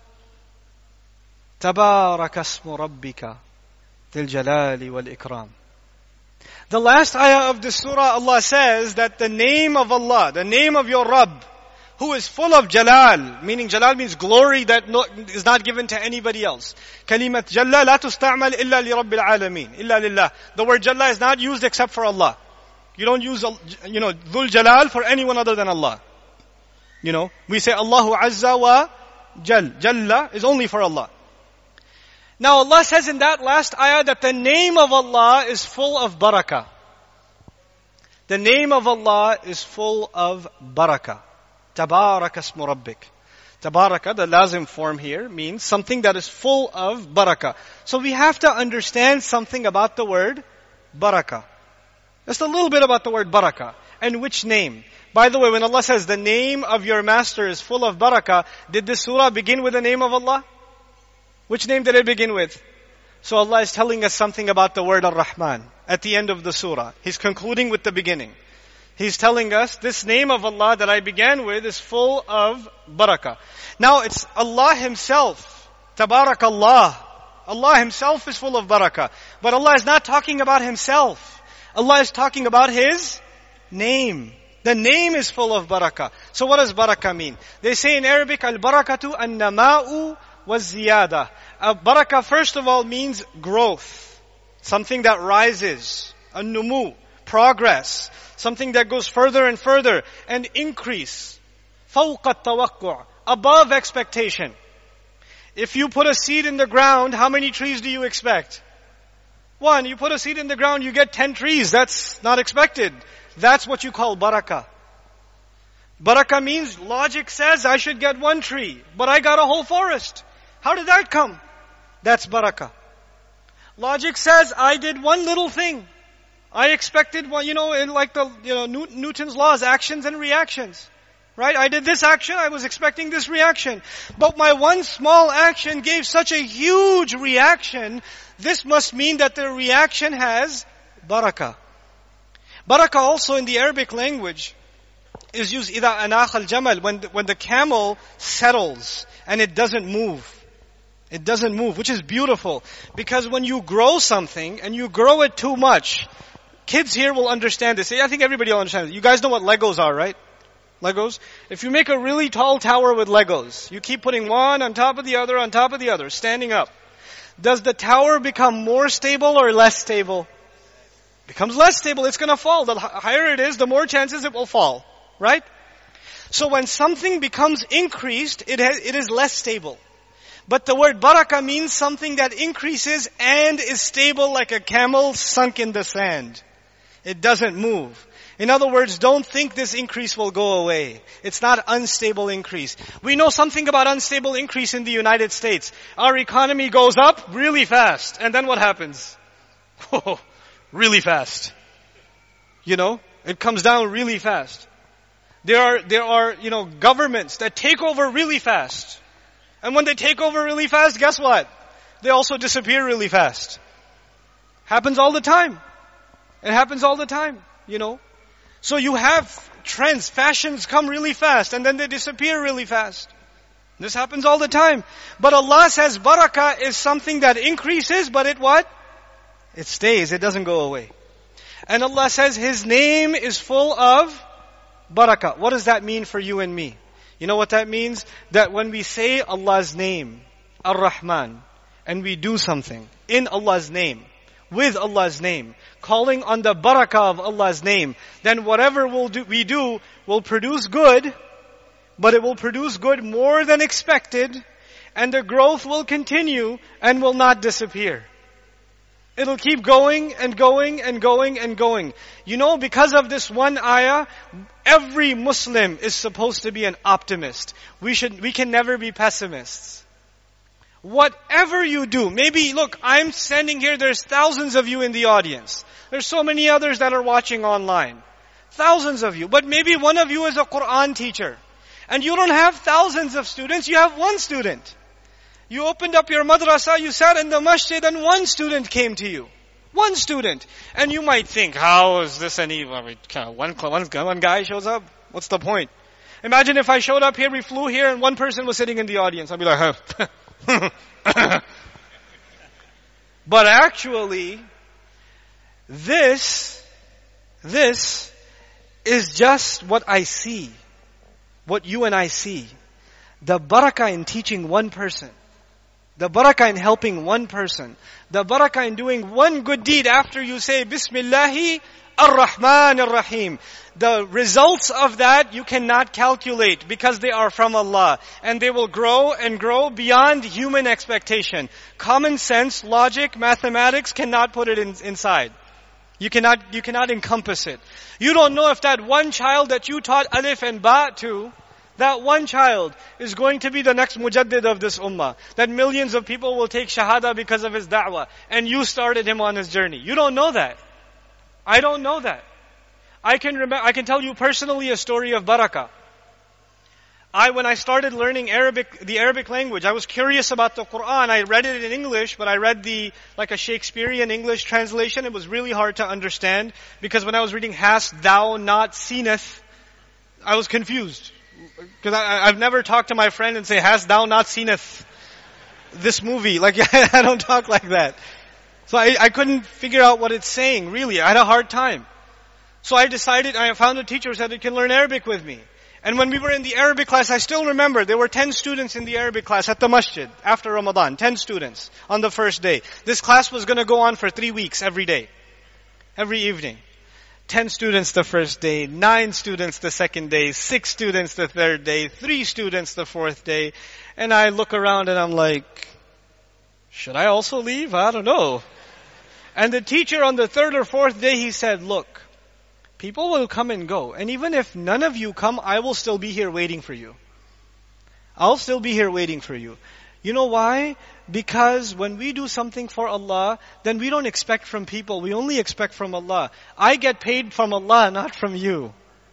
تَبَارَكَ اسْمُ رَبِّكَ ذِي الْجَلَالِ وَالْإِكْرَامِ. The last ayah of the surah, Allah says that the name of Allah, the name of your Rabb, who is full of jalal, meaning jalal means glory that no, is not given to anybody else. Kalimat jalla la tusta'mal illa li rabbil alamin, illa lillah. The word jalla is not used except for Allah. You don't use, you know, dhul jalal for anyone other than Allah. You know, we say Allahu azza wa jal. Jalla is only for Allah. Now Allah says in that last ayah that the name of Allah is full of barakah. The name of Allah is full of barakah. Tabaraka ismu rabbik. Tabaraka, the lazim form here, means something that is full of barakah. So we have to understand something about the word barakah. Just a little bit about the word barakah. And which name? By the way, when Allah says the name of your master is full of barakah, did this surah begin with the name of Allah? Which name did it begin with? So Allah is telling us something about the word Ar-Rahman at the end of the surah. He's concluding with the beginning. He's telling us this name of Allah that I began with is full of barakah. Now it's Allah Himself. Tabarakallah. Allah Himself is full of barakah. But Allah is not talking about Himself. Allah is talking about His name. The name is full of barakah. So what does barakah mean? They say in Arabic, al-barakatu an-nama'u wa-ziyada. Uh, barakah first of all means growth. Something that rises. An-numu. Progress. Something that goes further and further. And increase. فَوْقَ التَّوَقُّعِ. Above expectation. If you put a seed in the ground, how many trees do you expect? One. You put a seed in the ground, you get ten trees. That's not expected. That's what you call barakah. Barakah means logic says I should get one tree, but I got a whole forest. How did that come? That's barakah. Logic says I did one little thing. I expected one, you know, in like the, you know, Newton's laws, actions and reactions. Right? I did this action, I was expecting this reaction. But my one small action gave such a huge reaction, this must mean that the reaction has barakah. Barakah also in the Arabic language is used إِذَا أَنَاخَ الْجَمَلِ when the, when the camel settles and it doesn't move. It doesn't move, which is beautiful. Because when you grow something and you grow it too much, kids here will understand this. I think everybody will understand this. You guys know what Legos are, right? Legos. If you make a really tall tower with Legos, you keep putting one on top of the other, on top of the other, standing up. Does the tower become more stable or less stable? Becomes less stable, it's going to fall. The higher it is, the more chances it will fall. Right? So when something becomes increased, it has, it is less stable. But the word barakah means something that increases and is stable like a camel sunk in the sand. It doesn't move. In other words, don't think this increase will go away. It's not unstable increase. We know something about unstable increase in the United States. Our economy goes up really fast. And then what happens? Oh, really fast. You know, it comes down really fast. There are, there are, you know, governments that take over really fast. And when they take over really fast, guess what? They also disappear really fast. Happens all the time. It happens all the time, you know. So you have trends, fashions come really fast and then they disappear really fast. This happens all the time. But Allah says barakah is something that increases, but it what? It stays, it doesn't go away. And Allah says His name is full of barakah. What does that mean for you and me? You know what that means? That when we say Allah's name, Ar-Rahman, and we do something in Allah's name, with Allah's name, calling on the barakah of Allah's name, then whatever we'll do, we do will produce good, but it will produce good more than expected, and the growth will continue and will not disappear. It'll keep going and going and going and going. You know, because of this one ayah, every Muslim is supposed to be an optimist. We should, we can never be pessimists. Whatever you do, maybe, look, I'm standing here, there's thousands of you in the audience. There's so many others that are watching online. Thousands of you. But maybe one of you is a Quran teacher. And you don't have thousands of students, you have one student. You opened up your madrasa, you sat in the masjid, and one student came to you. One student. And you might think, how is this any, I mean, one, one, one guy shows up? What's the point? Imagine if I showed up here, we flew here, and one person was sitting in the audience. I'd be like, huh. But actually, this, this is just what I see. What you and I see. The barakah in teaching one person. The barakah in helping one person. The barakah in doing one good deed after you say Bismillahi Ar-Rahman Ar-Rahim. The results of that you cannot calculate because they are from Allah. And they will grow and grow beyond human expectation. Common sense, logic, mathematics cannot put it in, inside. You cannot, you cannot encompass it. You don't know if that one child that you taught alif and ba to, that one child is going to be the next mujaddid of this ummah. That millions of people will take shahada because of his da'wah. And you started him on his journey. You don't know that. I don't know that. I can remember, I can tell you personally a story of barakah. I, when I started learning Arabic, the Arabic language, I was curious about the Quran. I read it in English, but I read the, like a Shakespearean English translation. It was really hard to understand, because when I was reading, hast thou not seeneth, I was confused. Because I've never talked to my friend and say, hast thou not seeneth this movie? Like, I don't talk like that. So I, I couldn't figure out what it's saying, really. I had a hard time. So I decided, I found a teacher who said he can learn Arabic with me. And when we were in the Arabic class, I still remember, there were ten students in the Arabic class at the masjid after Ramadan. ten students on the first day. This class was going to go on for three weeks every day. Every evening. Ten students the first day, nine students the second day, six students the third day, three students the fourth day. And I look around and I'm like, should I also leave? I don't know. And the teacher on the third or fourth day, he said, look, people will come and go. And even if none of you come, I will still be here waiting for you. I'll still be here waiting for you. You know why? Because when we do something for Allah, then we don't expect from people. We only expect from Allah. I get paid from Allah, not from you.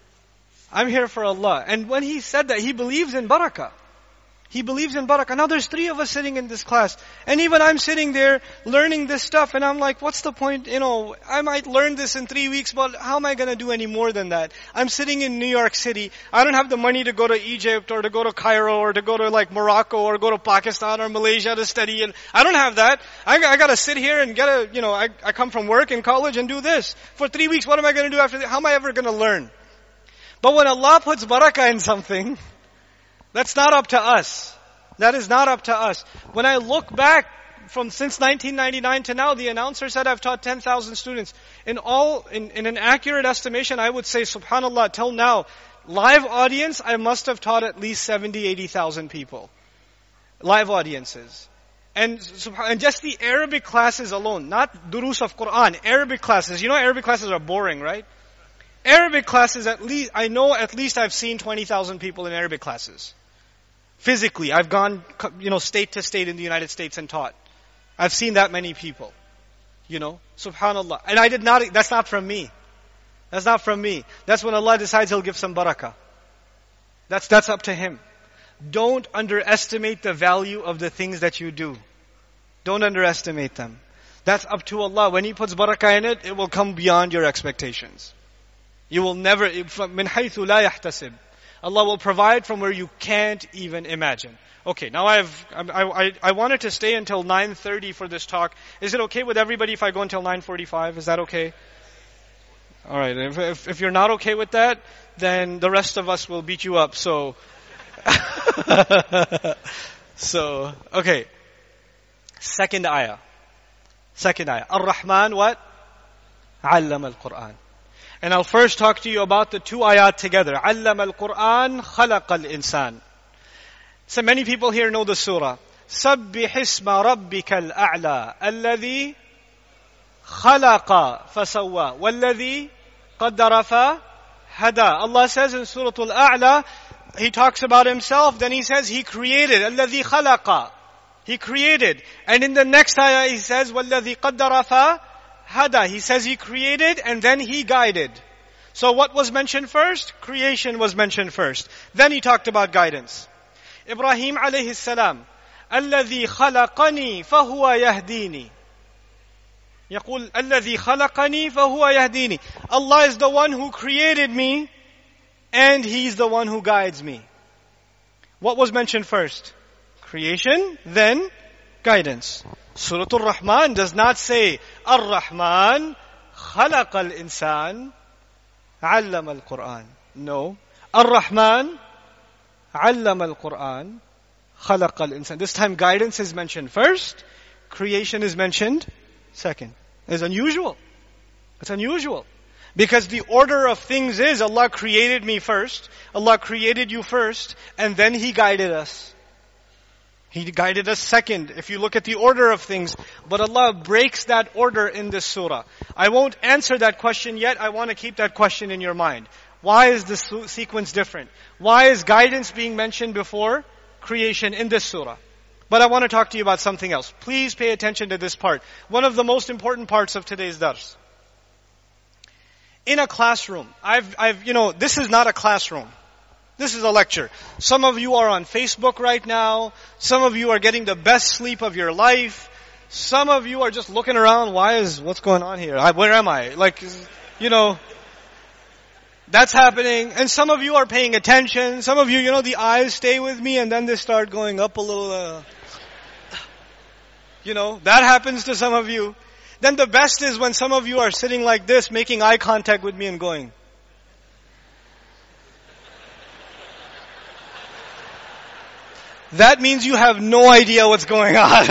I'm here for Allah. And when he said that, he believes in barakah. He believes in barakah. Now there's three of us sitting in this class. And even I'm sitting there learning this stuff. And I'm like, what's the point? You know, I might learn this in three weeks, but how am I going to do any more than that? I'm sitting in New York City. I don't have the money to go to Egypt or to go to Cairo or to go to like Morocco or go to Pakistan or Malaysia to study. And I don't have that. I, I got to sit here and get a, you know, I, I come from work and college and do this. For three weeks, what am I going to do after that? How am I ever going to learn? But when Allah puts barakah in something, that's not up to us. That is not up to us. When I look back from since nineteen ninety-nine to now, the announcer said I've taught ten thousand students. In all, in, in an accurate estimation, I would say, subhanAllah, till now, live audience, I must have taught at least seventy, eighty thousand people. Live audiences. And, and just the Arabic classes alone, not durus of Quran, Arabic classes. You know Arabic classes are boring, right? Arabic classes, at least, I know at least I've seen twenty thousand people in Arabic classes. Physically, I've gone, you know, state to state in the United States and taught. I've seen that many people. You know, subhanallah. And I did not, that's not from me. That's not from me. That's when Allah decides He'll give some barakah. That's, that's up to Him. Don't underestimate the value of the things that you do. Don't underestimate them. That's up to Allah. When He puts barakah in it, it will come beyond your expectations. You will never, مِنْ حَيْثُ لَا يَحْتَسِبْ. Allah will provide from where you can't even imagine. Okay, now I've, I, I, I wanted to stay until nine thirty for this talk. Is it okay with everybody if I go until nine forty-five? Is that okay? Alright, if, if, if you're not okay with that, then the rest of us will beat you up, so. So, okay. Second ayah. Second ayah. Ar-Rahman what? Allama al-Quran. And I'll first talk to you about the two ayat together. Allama al-Quran, khalaqa al-insan. So many people here know the surah. Sabbih isma rabbika al-a'la, alladhi khalaqa fasawwa, walladhi qaddara fa hada. Allah says in Surah Al-A'la, He talks about Himself, then He says He created, alladhi khalaqa. He created. And in the next ayah He says, وَالَّذِي قَدَّرَ فَهَدَى. He says He created and then He guided. So what was mentioned first? Creation was mentioned first. Then He talked about guidance. Ibrahim alayhi salam, الَّذِي خَلَقَنِي فَهُوَ يَهْدِينِي. يقول الذي خلقني فهو يهديني. Allah is the one who created me and He's the one who guides me. What was mentioned first? Creation, then guidance. Surah Ar-Rahman does not say Ar-Rahman khalaqa al-insan allama al-Quran. No. Ar-Rahman allama al-Quran khalaqa al-insan. This time guidance is mentioned first, creation is mentioned second. It's unusual. It's unusual. Because the order of things is Allah created me first, Allah created you first, and then He guided us. He guided us second, if you look at the order of things. But Allah breaks that order in this surah. I won't answer that question yet. I want to keep that question in your mind. Why is the su- sequence different? Why is guidance being mentioned before creation in this surah? But I want to talk to you about something else. Please pay attention to this part. One of the most important parts of today's dars. In a classroom, I've, I've, you know, this is not a classroom. This is a lecture. Some of you are on Facebook right now. Some of you are getting the best sleep of your life. Some of you are just looking around. Why is, what's going on here? I, where am I? Like, you know, that's happening. And some of you are paying attention. Some of you, you know, the eyes stay with me and then they start going up a little, uh, you know, that happens to some of you. Then the best is when some of you are sitting like this, making eye contact with me and going. That means you have no idea what's going on.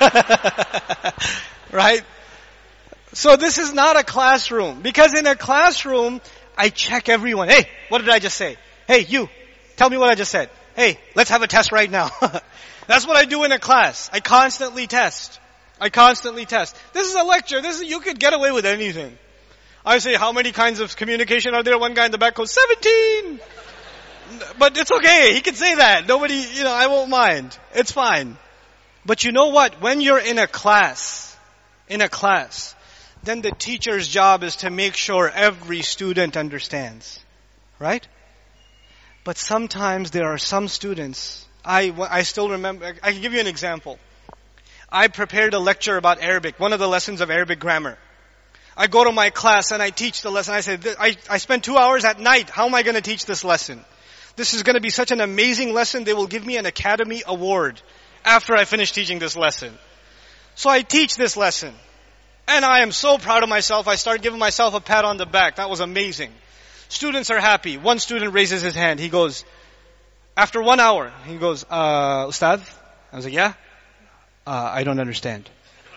Right? So this is not a classroom. Because in a classroom, I check everyone. Hey, what did I just say? Hey, you, tell me what I just said. Hey, let's have a test right now. That's what I do in a class. I constantly test. I constantly test. This is a lecture. This is, you could get away with anything. I say, how many kinds of communication are there? One guy in the back goes, seventeen! But it's okay. He can say that. Nobody, you know, I won't mind. It's fine. But you know what? When you're in a class, in a class, then the teacher's job is to make sure every student understands. Right? But sometimes there are some students, I, I still remember, I can give you an example. I prepared a lecture about Arabic, one of the lessons of Arabic grammar. I go to my class and I teach the lesson. I say, I, I spend two hours at night. How am I going to teach this lesson? This is going to be such an amazing lesson. They will give me an Academy Award after I finish teaching this lesson. So I teach this lesson. And I am so proud of myself. I start giving myself a pat on the back. That was amazing. Students are happy. One student raises his hand. He goes, after one hour, he goes, uh, Ustad? I was like, yeah? Uh, I don't understand.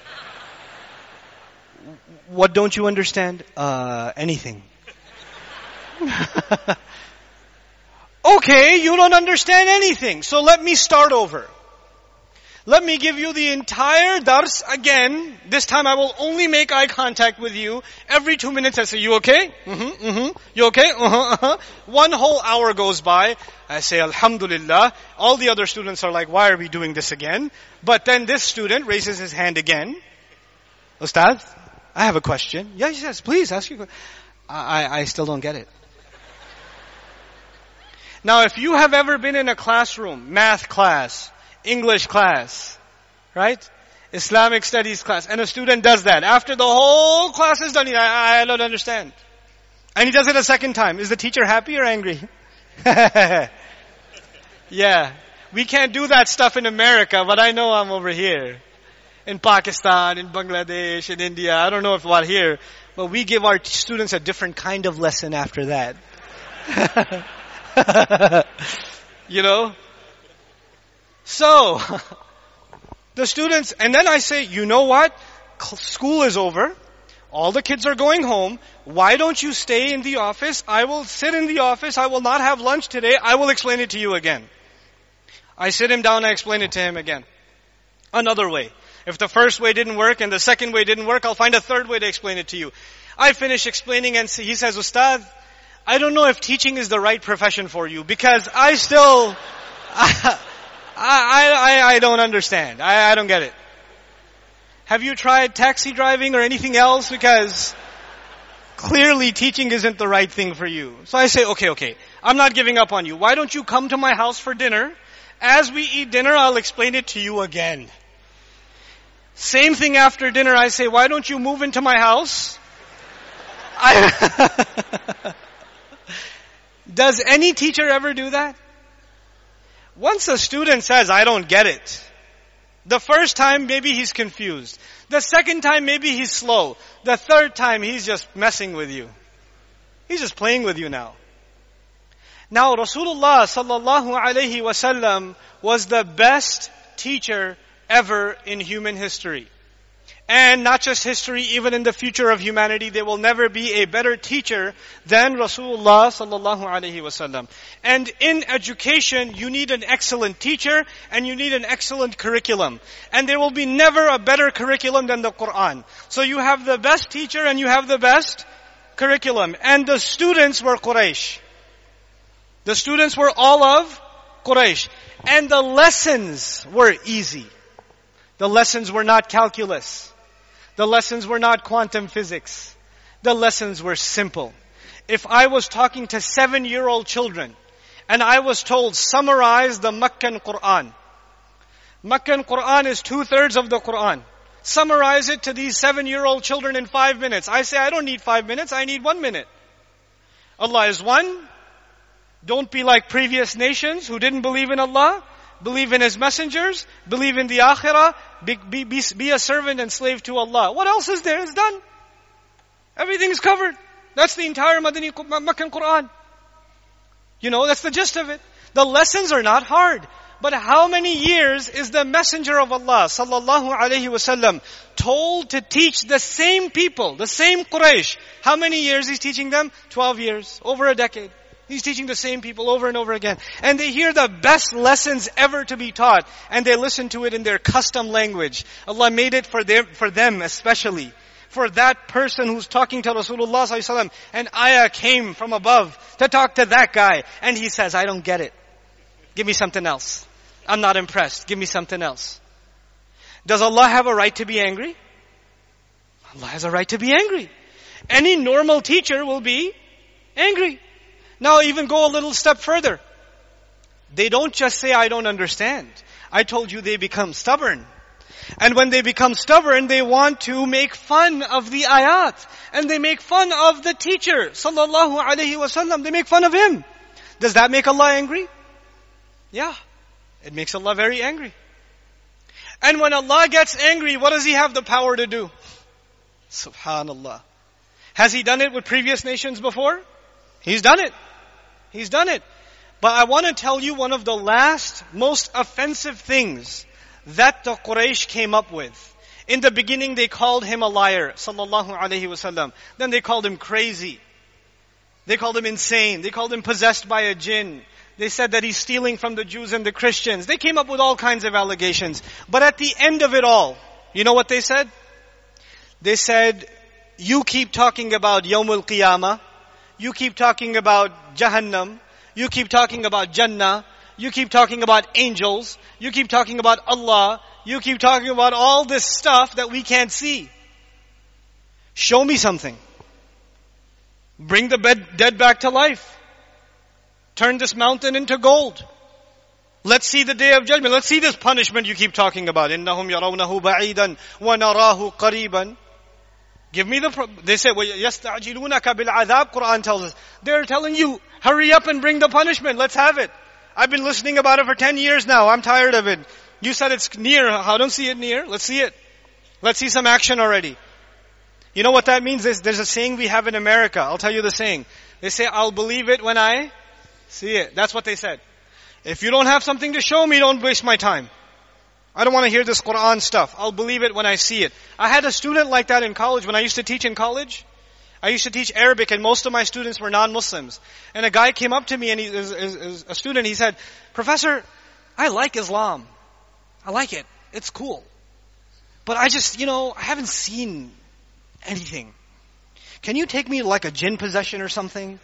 What don't you understand? Uh, anything. Okay, you don't understand anything. So let me start over. Let me give you the entire dars again. This time I will only make eye contact with you. Every two minutes I say, you okay? Mm-hmm, mm-hmm. You okay? Uh-huh, uh-huh. One whole hour goes by. I say, Alhamdulillah. All the other students are like, why are we doing this again? But then this student raises his hand again. Ustad, I have a question. Yes, yes, please ask your question. I, I still don't get it. Now, if you have ever been in a classroom, math class, English class, right? Islamic studies class, and a student does that. After the whole class is done, I, I don't understand. And he does it a second time. Is the teacher happy or angry? Yeah. We can't do that stuff in America, but I know I'm over here. In Pakistan, in Bangladesh, in India, I don't know if what here, but we give our students a different kind of lesson after that. You know? So, the students, and then I say, you know what? school is over. All the kids are going home. Why don't you stay in the office? I will sit in the office. I will not have lunch today. I will explain it to you again. I sit him down. I explain it to him again. Another way. If the first way didn't work and the second way didn't work, I'll find a third way to explain it to you. I finish explaining and he says, Ustad, I don't know if teaching is the right profession for you because I still, I, I, I, I don't understand. I, I don't get it. Have you tried taxi driving or anything else? Because clearly teaching isn't the right thing for you. So I say, okay, okay, I'm not giving up on you. Why don't you come to my house for dinner? As we eat dinner, I'll explain it to you again. Same thing after dinner, I say, why don't you move into my house? I Does any teacher ever do that? Once a student says, I don't get it, the first time maybe he's confused. The second time maybe he's slow. The third time he's just messing with you. He's just playing with you now. Now Rasulullah sallallahu alayhi wasallam was the best teacher ever in human history. And not just history, even in the future of humanity, there will never be a better teacher than Rasulullah sallallahu alaihi wasallam. And in education, you need an excellent teacher and you need an excellent curriculum. And there will be never a better curriculum than the Quran. So you have the best teacher and you have the best curriculum. And the students were Quraysh. The students were all of Quraysh. And the lessons were easy. The lessons were not calculus. The lessons were not quantum physics. The lessons were simple. If I was talking to seven-year-old children and I was told, summarize the Meccan Quran. Meccan Quran is two-thirds of the Quran. Summarize it to these seven-year-old children in five minutes. I say, I don't need five minutes, I need one minute. Allah is one. Don't be like previous nations who didn't believe in Allah. Believe in His messengers, believe in the akhirah, be, be, be, be a servant and slave to Allah. What else is there? It's done. Everything is covered. That's the entire Madani Meccan Quran. You know, that's the gist of it. The lessons are not hard. But how many years is the messenger of Allah, sallallahu alaihi wasallam, told to teach the same people, the same Quraysh? How many years he's teaching them? Twelve years. Over a decade. He's teaching the same people over and over again. And they hear the best lessons ever to be taught. And they listen to it in their custom language. Allah made it for them, for them especially. For that person who's talking to Rasulullah sallallahu alaihi wasallam. An ayah came from above to talk to that guy. And he says, I don't get it. Give me something else. I'm not impressed. Give me something else. Does Allah have a right to be angry? Allah has a right to be angry. Any normal teacher will be angry. Now even go a little step further. They don't just say, I don't understand. I told you they become stubborn. And when they become stubborn, they want to make fun of the ayat. And they make fun of the teacher, sallallahu alaihi wasallam. They make fun of him. Does that make Allah angry? Yeah. It makes Allah very angry. And when Allah gets angry, what does He have the power to do? Subhanallah. Has He done it with previous nations before? He's done it. He's done it. But I want to tell you one of the last, most offensive things that the Quraysh came up with. In the beginning they called him a liar, sallallahu alaihi wasallam. Then they called him crazy. They called him insane. They called him possessed by a jinn. They said that he's stealing from the Jews and the Christians. They came up with all kinds of allegations. But at the end of it all, you know what they said? They said, you keep talking about Yawmul Qiyamah. You keep talking about Jahannam. You keep talking about Jannah. You keep talking about angels. You keep talking about Allah. You keep talking about all this stuff that we can't see. Show me something. Bring the bed, dead back to life. Turn this mountain into gold. Let's see the day of judgment. Let's see this punishment you keep talking about. إِنَّهُمْ يَرَوْنَهُ بَعِيدًا وَنَرَاهُ قَرِيبًا. Give me the, pro- they say, وَيَسْتَعْجِلُونَكَ بِالْعَذَابِ, Quran tells us. They're telling you, hurry up and bring the punishment. Let's have it. I've been listening about it for ten years now. I'm tired of it. You said it's near. I don't see it near. Let's see it. Let's see some action already. You know what that means? There's, there's a saying we have in America. I'll tell you the saying. They say, I'll believe it when I see it. That's what they said. If you don't have something to show me, don't waste my time. I don't want to hear this Quran stuff. I'll believe it when I see it. I had a student like that in college. When I used to teach in college, I used to teach Arabic and most of my students were non-Muslims. And a guy came up to me and he is, is, is a student, he said, Professor, I like Islam. I like it. It's cool. But I just, you know, I haven't seen anything. Can you take me to like a jinn possession or something?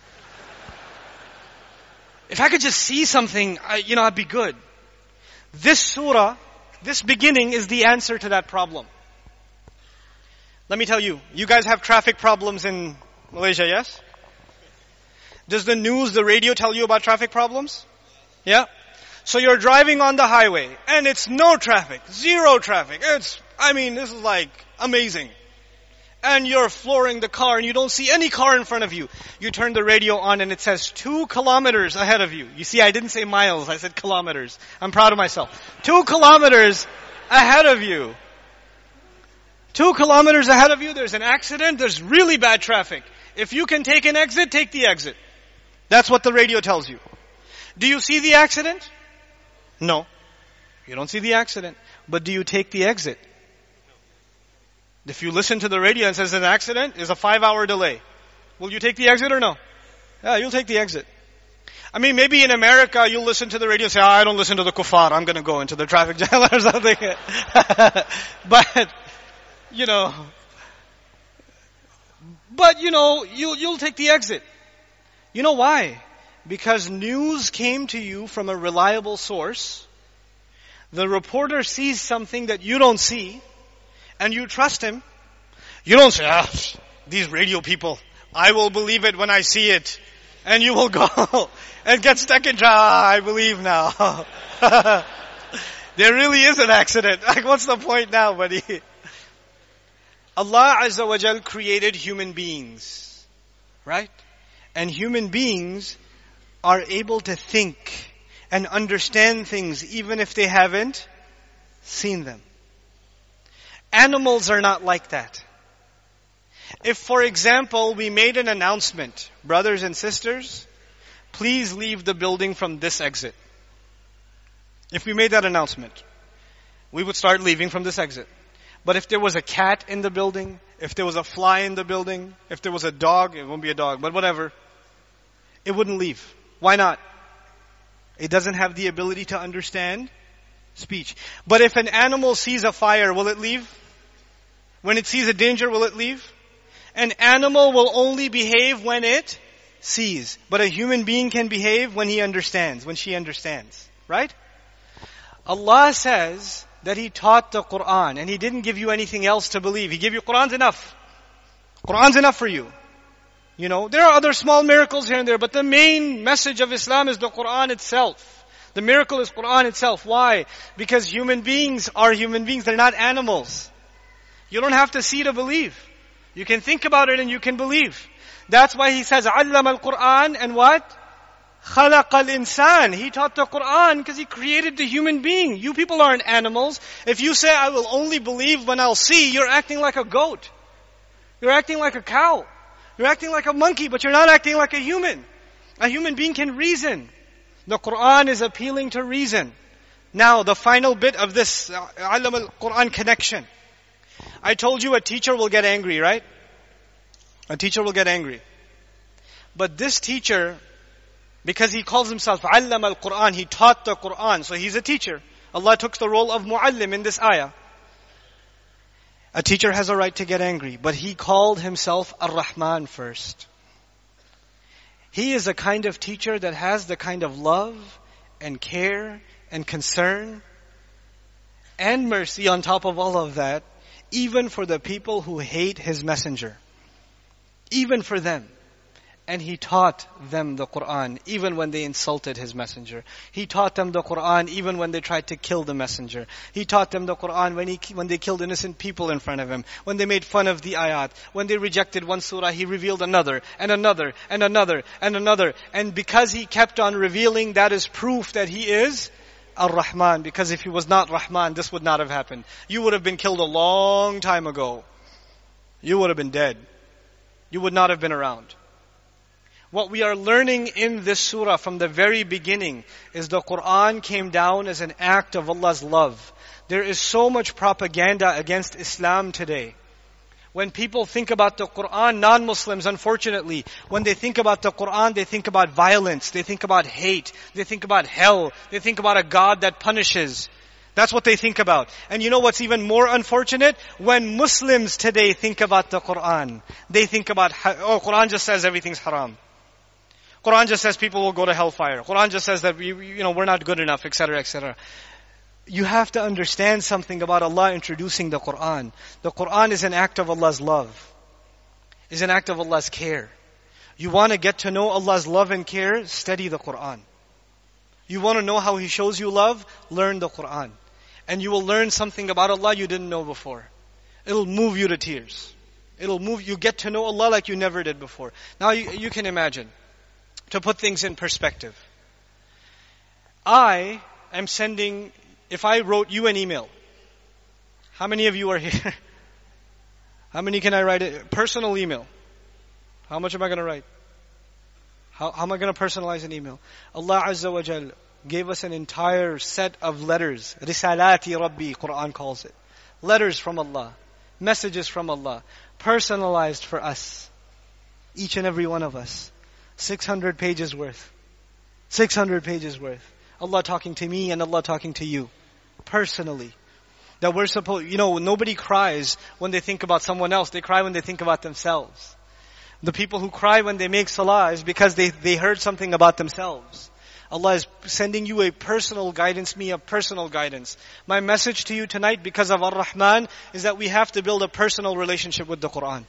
If I could just see something, I, you know, I'd be good. This surah, this beginning is the answer to that problem. Let me tell you, you guys have traffic problems in Malaysia, yes? Does the news, the radio tell you about traffic problems? Yeah? So you're driving on the highway and it's no traffic, zero traffic. It's, I mean, this is like amazing. And you're flooring the car and you don't see any car in front of you. You turn the radio on and it says two kilometers ahead of you. You see, I didn't say miles, I said kilometers. I'm proud of myself. Two kilometers ahead of you. Two kilometers ahead of you, there's an accident, there's really bad traffic. If you can take an exit, take the exit. That's what the radio tells you. Do you see the accident? No. You don't see the accident. But do you take the exit? If you listen to the radio and it says an accident, is a five hour delay. Will you take the exit or no? Yeah, you'll take the exit. I mean, maybe in America, you'll listen to the radio and say, oh, I don't listen to the kuffar, I'm gonna go into the traffic jam or something. But, you know, but you know, you'll, you'll take the exit. You know why? Because news came to you from a reliable source. The reporter sees something that you don't see, and you trust him. You don't say, ah, these radio people, I will believe it when I see it. And you will go and get stuck in traffic. Ah, I believe now. There really is an accident. Like, what's the point now, buddy? Allah Azza wa Jal created human beings, right? And human beings are able to think and understand things even if they haven't seen them. Animals are not like that. If, for example, we made an announcement, brothers and sisters, please leave the building from this exit. If we made that announcement, we would start leaving from this exit. But if there was a cat in the building, if there was a fly in the building, if there was a dog, it won't be a dog, but whatever, it wouldn't leave. Why not? It doesn't have the ability to understand speech. But if an animal sees a fire, will it leave? When it sees a danger, will it leave? An animal will only behave when it sees. But a human being can behave when he understands, when she understands. Right? Allah says that He taught the Quran and He didn't give you anything else to believe. He gave you Quran's enough. Quran's enough for you. You know, there are other small miracles here and there, but the main message of Islam is the Quran itself. The miracle is Quran itself. Why? Because human beings are human beings. They're not animals. You don't have to see to believe. You can think about it and you can believe. That's why He says, عَلَّمَ الْقُرْآنِ and what? خَلَقَ الْإِنسَانِ. He taught the Quran because He created the human being. You people aren't animals. If you say, I will only believe when I'll see, you're acting like a goat. You're acting like a cow. You're acting like a monkey, but you're not acting like a human. A human being can reason. The Quran is appealing to reason. Now, the final bit of this Alam al-Quran connection. I told you a teacher will get angry, right? A teacher will get angry. But this teacher, because he calls himself Alam al-Quran, he taught the Quran, so he's a teacher. Allah took the role of Muallim in this ayah. A teacher has a right to get angry, but he called himself Ar-Rahman first. He is a kind of teacher that has the kind of love and care and concern and mercy on top of all of that, even for the people who hate His messenger. Even for them. And He taught them the Quran even when they insulted His messenger. He taught them the Quran even when they tried to kill the messenger. He taught them the Quran when he when they killed innocent people in front of Him. When they made fun of the ayat. When they rejected one surah, He revealed another and another and another and another. And because He kept on revealing, that is proof that He is Ar-Rahman. Because if He was not Rahman, this would not have happened. You would have been killed a long time ago. You would have been dead. You would not have been around. What we are learning in this surah from the very beginning is the Quran came down as an act of Allah's love. There is so much propaganda against Islam today. When people think about the Quran, non-Muslims, unfortunately, when they think about the Quran, they think about violence, they think about hate, they think about hell, they think about a God that punishes. That's what they think about. And you know what's even more unfortunate? When Muslims today think about the Quran, they think about, oh, Quran just says everything's haram. Quran just says people will go to hellfire. Quran just says that we, you know, we're not good enough, et cetera, et cetera. You have to understand something about Allah introducing the Quran. The Quran is an act of Allah's love. Is an act of Allah's care. You want to get to know Allah's love and care? Study the Quran. You want to know how He shows you love? Learn the Quran. And you will learn something about Allah you didn't know before. It'll move you to tears. It'll move you, get to know Allah like you never did before. Now you, you can imagine, to put things in perspective. I am sending, if I wrote you an email, how many of you are here? How many can I write a personal email? How much am I going to write? How, how am I going to personalize an email? Allah Azza wa Jal gave us an entire set of letters. Risalati Rabbi, Quran calls it. Letters from Allah. Messages from Allah. Personalized for us. Each and every one of us. six hundred pages worth. six hundred pages worth. Allah talking to me and Allah talking to you. Personally. That we're supposed, you know, nobody cries when they think about someone else. They cry when they think about themselves. The people who cry when they make salah is because they, they heard something about themselves. Allah is sending you a personal guidance, me a personal guidance. My message to you tonight, because of Ar-Rahman, is that we have to build a personal relationship with the Quran.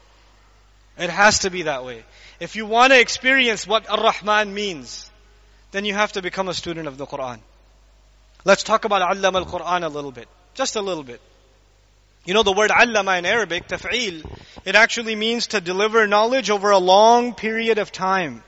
It has to be that way. If you want to experience what Ar-Rahman means, then you have to become a student of the Quran. Let's talk about Allama al-Quran a little bit. Just a little bit. You know the word Allama in Arabic, taf'il, it actually means to deliver knowledge over a long period of time.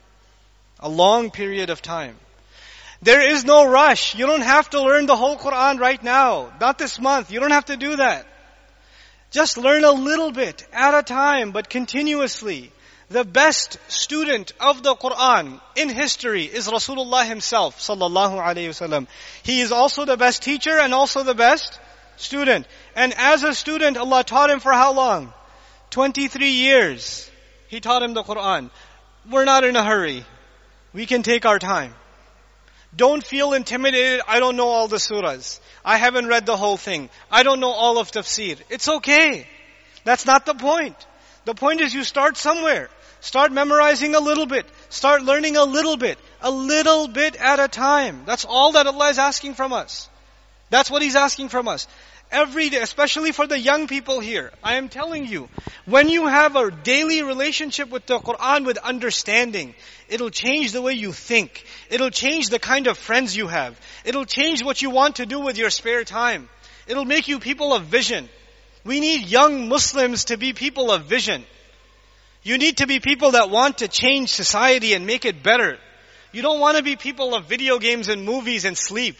A long period of time. There is no rush. You don't have to learn the whole Quran right now. Not this month. You don't have to do that. Just learn a little bit at a time, but continuously. The best student of the Quran in history is Rasulullah himself, sallallahu alayhi wasallam. He is also the best teacher and also the best student. And as a student, Allah taught him for how long? twenty-three years. He taught him the Quran. We're not in a hurry. We can take our time. Don't feel intimidated. I don't know all the surahs. I haven't read the whole thing. I don't know all of tafsir. It's okay. That's not the point. The point is you start somewhere. Start memorizing a little bit. Start learning a little bit. A little bit at a time. That's all that Allah is asking from us. That's what He's asking from us. Every day, especially for the young people here, I am telling you, when you have a daily relationship with the Quran with understanding, it'll change the way you think. It'll change the kind of friends you have. It'll change what you want to do with your spare time. It'll make you people of vision. We need young Muslims to be people of vision. You need to be people that want to change society and make it better. You don't want to be people of video games and movies and sleep.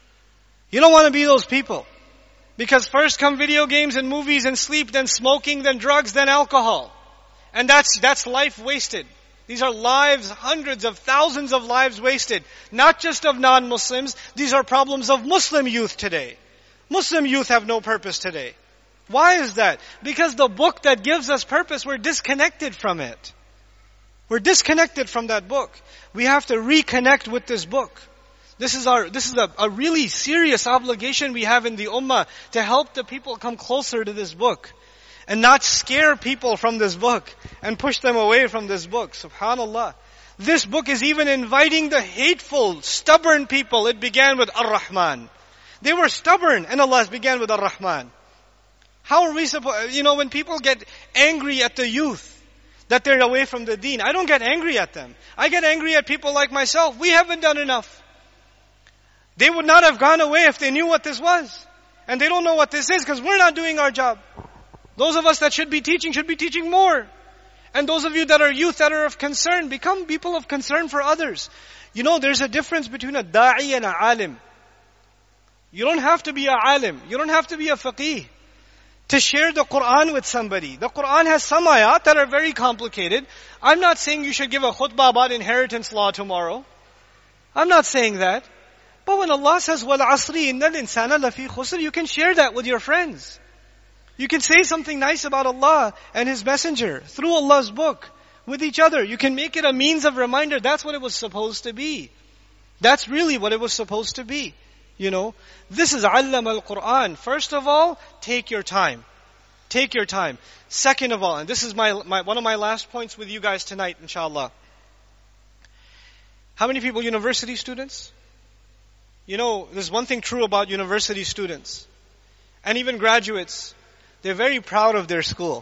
You don't want to be those people. Because first come video games and movies and sleep, then smoking, then drugs, then alcohol. And that's, that's life wasted. These are lives, hundreds of thousands of lives wasted. Not just of non-Muslims, these are problems of Muslim youth today. Muslim youth have no purpose today. Why is that? Because the book that gives us purpose, we're disconnected from it. We're disconnected from that book. We have to reconnect with this book. This is our, this is a, a really serious obligation we have in the ummah to help the people come closer to this book. And not scare people from this book and push them away from this book. Subhanallah. This book is even inviting the hateful, stubborn people. It began with Ar-Rahman. They were stubborn and Allah began with Ar-Rahman. How are we supposed, you know, when people get angry at the youth, that they're away from the deen, I don't get angry at them. I get angry at people like myself. We haven't done enough. They would not have gone away if they knew what this was. And they don't know what this is because we're not doing our job. Those of us that should be teaching should be teaching more. And those of you that are youth that are of concern, become people of concern for others. You know, there's a difference between a da'i and a alim. You don't have to be a alim. You don't have to be a faqih to share the Quran with somebody. The Quran has some ayat that are very complicated. I'm not saying you should give a khutbah about inheritance law tomorrow. I'm not saying that. But when Allah says, وَالْعَصْرِ إِنَّ الْإِنسَانَ لَفِي خُسْرٍ, you can share that with your friends. You can say something nice about Allah and His Messenger through Allah's book with each other. You can make it a means of reminder. That's what it was supposed to be. That's really what it was supposed to be. You know, this is Allama al-Quran. First of all, take your time. Take your time. Second of all, and this is my, my one of my last points with you guys tonight, inshallah. How many people, university students? You know, there's one thing true about university students, and even graduates. They're very proud of their school.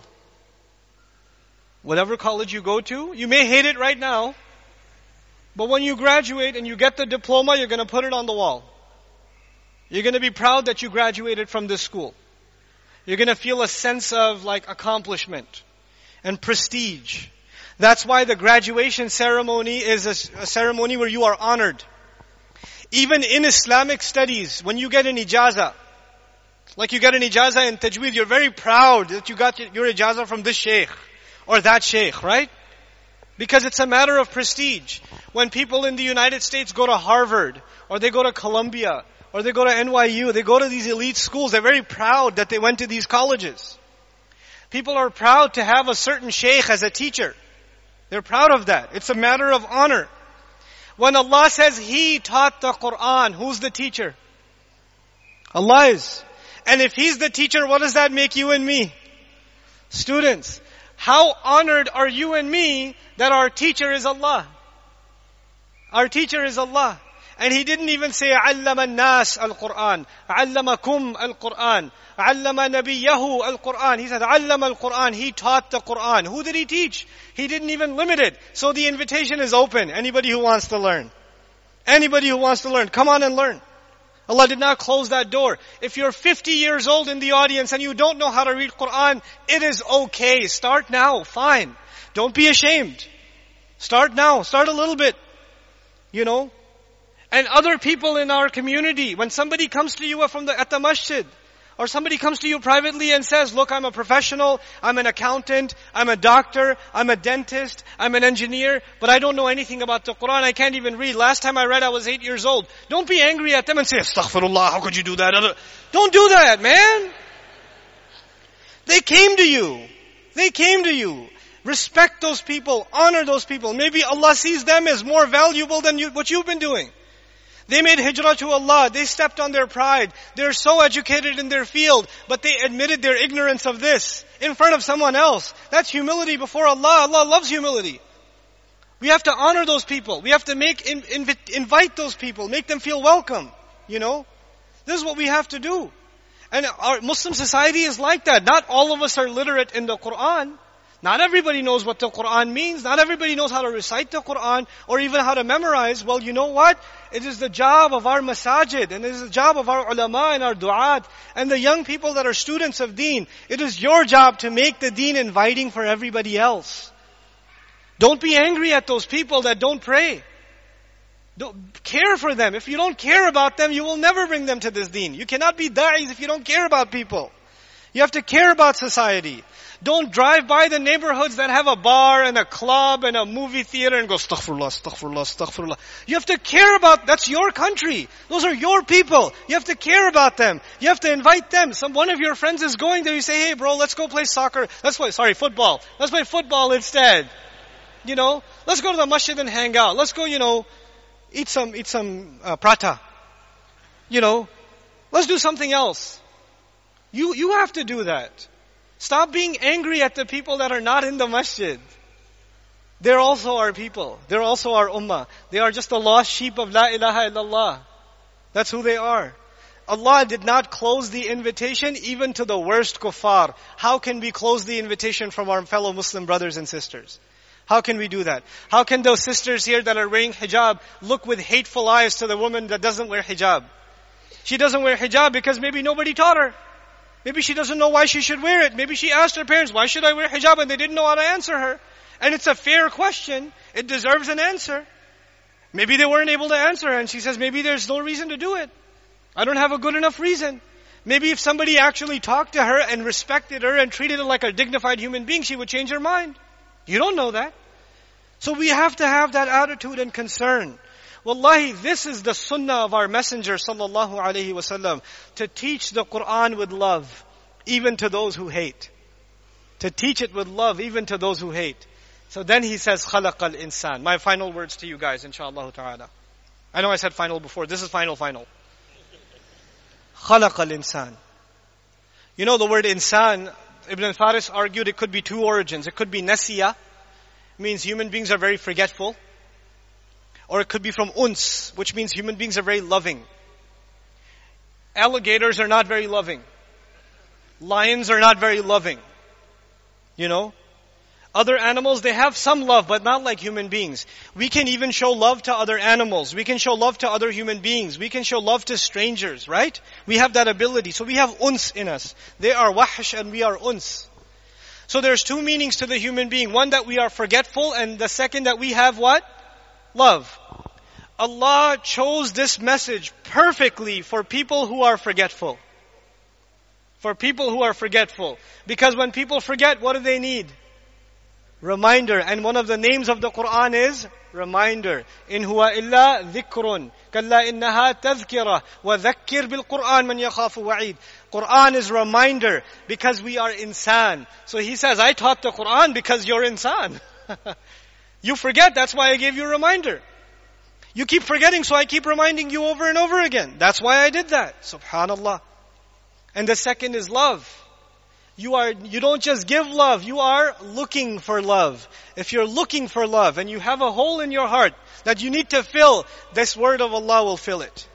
Whatever college you go to, you may hate it right now, but when you graduate and you get the diploma, you're going to put it on the wall. You're going to be proud that you graduated from this school. You're going to feel a sense of like accomplishment and prestige. That's why the graduation ceremony is a, a ceremony where you are honored. Even in Islamic studies, when you get an ijazah, like you get an ijazah in tajweed, you're very proud that you got your ijazah from this sheikh or that sheikh, right? Because it's a matter of prestige. When people in the United States go to Harvard, or they go to Columbia, or they go to N Y U, they go to these elite schools, they're very proud that they went to these colleges. People are proud to have a certain sheikh as a teacher. They're proud of that. It's a matter of honor. When Allah says He taught the Qur'an, who's the teacher? Allah is. And if He's the teacher, what does that make you and me? Students. How honored are you and me that our teacher is Allah? Our teacher is Allah. And He didn't even say, عَلَّمَ النَّاسِ الْقُرْآنِ عَلَّمَكُمْ الْقُرْآنِ عَلَّمَ نَبِيَّهُ الْقُرْآنِ He said, عَلَّمَ الْقُرْآنِ He taught the Qur'an. Who did He teach? He didn't even limit it. So the invitation is open. Anybody who wants to learn. Anybody who wants to learn, come on and learn. Allah did not close that door. If you're fifty years old in the audience and you don't know how to read Qur'an, it is okay. Start now. Fine. Don't be ashamed. Start now. Start a little bit. You know. And other people in our community, when somebody comes to you from the, at the masjid, or somebody comes to you privately and says, look, I'm a professional, I'm an accountant, I'm a doctor, I'm a dentist, I'm an engineer, but I don't know anything about the Qur'an, I can't even read. Last time I read, I was eight years old. Don't be angry at them and say, astaghfirullah, how could you do that? Don't do that, man. They came to you. They came to you. Respect those people. Honor those people. Maybe Allah sees them as more valuable than you, what you've been doing. They made hijrah to Allah. They stepped on their pride. They're so educated in their field, but they admitted their ignorance of this in front of someone else. That's humility before Allah. Allah loves humility. We have to honor those people. We have to make in, inv- invite those people, make them feel welcome. You know, this is what we have to do. And our Muslim society is like that. Not all of us are literate in the Qur'an. Not everybody knows what the Qur'an means. Not everybody knows how to recite the Qur'an or even how to memorize. Well, you know what? It is the job of our masajid and it is the job of our ulama and our du'at and the young people that are students of deen. It is your job to make the deen inviting for everybody else. Don't be angry at those people that don't pray. Don't care for them. If you don't care about them, you will never bring them to this deen. You cannot be da'is if you don't care about people. You have to care about society. Don't drive by the neighborhoods that have a bar and a club and a movie theater and go, astaghfirullah, astaghfirullah, astaghfirullah. You have to care about, that's your country. Those are your people. You have to care about them. You have to invite them. Some, one of your friends is going there. You say, hey bro, let's go play soccer. Let's play, sorry, football. Let's play football instead. You know, let's go to the masjid and hang out. Let's go, you know, eat some, eat some uh, prata. You know, let's do something else. You, you have to do that. Stop being angry at the people that are not in the masjid. They're also our people. They're also our ummah. They are just the lost sheep of La ilaha illallah. That's who they are. Allah did not close the invitation even to the worst kuffar. How can we close the invitation from our fellow Muslim brothers and sisters? How can we do that? How can those sisters here that are wearing hijab look with hateful eyes to the woman that doesn't wear hijab? She doesn't wear hijab because maybe nobody taught her. Maybe she doesn't know why she should wear it. Maybe she asked her parents, why should I wear hijab? And they didn't know how to answer her. And it's a fair question. It deserves an answer. Maybe they weren't able to answer her. And she says, maybe there's no reason to do it. I don't have a good enough reason. Maybe if somebody actually talked to her and respected her and treated her like a dignified human being, she would change her mind. You don't know that. So we have to have that attitude and concern. Wallahi, this is the sunnah of our messenger sallallahu alaihi wasallam, to teach the Quran with love, even to those who hate. To teach it with love, even to those who hate. So then he says, خَلَقَ الْإِنسان. My final words to you guys, inshallah ta'ala. I know I said final before. This is final, final. خَلَقَ الْإِنسان. You know the word insan, Ibn al-Faris argued it could be two origins. It could be nasiya, means human beings are very forgetful. Or it could be from uns, which means human beings are very loving. Alligators are not very loving. Lions are not very loving. You know? Other animals, they have some love, but not like human beings. We can even show love to other animals. We can show love to other human beings. We can show love to strangers, right? We have that ability. So we have uns in us. They are wahsh and we are uns. So there's two meanings to the human being. One, that we are forgetful, and the second, that we have what? Love. Allah chose this message perfectly for people who are forgetful. For people who are forgetful. Because when people forget, what do they need? Reminder. And one of the names of the Quran is reminder. In huwa illa dhikrun. Kalla innaha tadhkira. Wa dhakkir bil Quran man yakhafu wa'id. Quran is reminder because we are insan. So he says, I taught the Quran because you're insan. You forget, that's why I gave you a reminder. You keep forgetting, so I keep reminding you over and over again. That's why I did that. Subhanallah. And the second is love. You are, you don't just give love, you are looking for love. If you're looking for love and you have a hole in your heart that you need to fill, this word of Allah will fill it.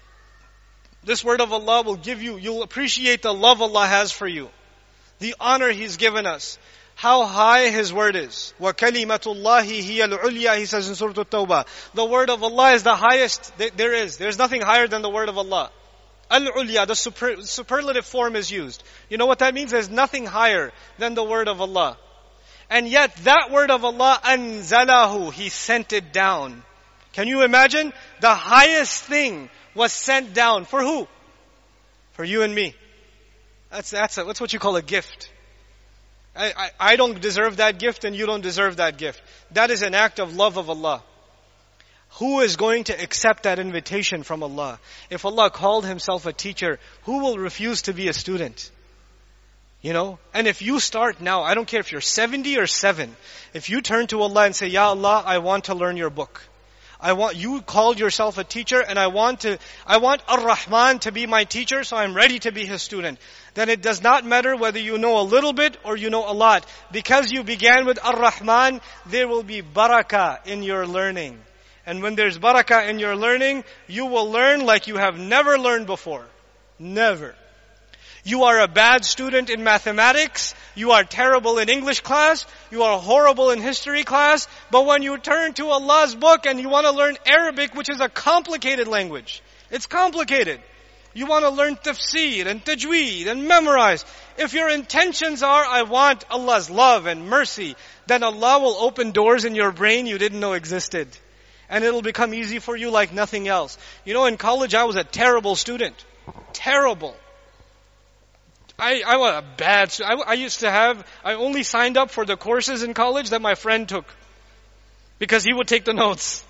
This word of Allah will give you, you'll appreciate the love Allah has for you. The honor He's given us. How high His word is. وَكَلِمَةُ اللَّهِ هِيَ الْعُلْيَا, He says in Surah At-Tawbah. The word of Allah is the highest there is. There's nothing higher than the word of Allah. Al-Ulya, the super, superlative form is used. You know what that means? There's nothing higher than the word of Allah. And yet that word of Allah, anzalahu, He sent it down. Can you imagine? The highest thing was sent down. For who? For you and me. That's, that's, a, that's what you call a gift. I, I, I don't deserve that gift and you don't deserve that gift. That is an act of love of Allah. Who is going to accept that invitation from Allah? If Allah called Himself a teacher, who will refuse to be a student? You know? And if you start now, I don't care if you're seventy or seven, if you turn to Allah and say, Ya Allah, I want to learn your book. I want, you called yourself a teacher and I want to, I want Ar-Rahman to be my teacher, so I'm ready to be His student. Then it does not matter whether you know a little bit or you know a lot. Because you began with Ar-Rahman, there will be barakah in your learning. And when there's barakah in your learning, you will learn like you have never learned before. Never. You are a bad student in mathematics, you are terrible in English class, you are horrible in history class, but when you turn to Allah's book and you want to learn Arabic, which is a complicated language, it's complicated. You want to learn tafsir and tajweed and memorize. If your intentions are, I want Allah's love and mercy, then Allah will open doors in your brain you didn't know existed. And it'll become easy for you like nothing else. You know, in college I was a terrible student. Terrible. I, I was a bad student. I, I used to have, I only signed up for the courses in college that my friend took. Because he would take the notes.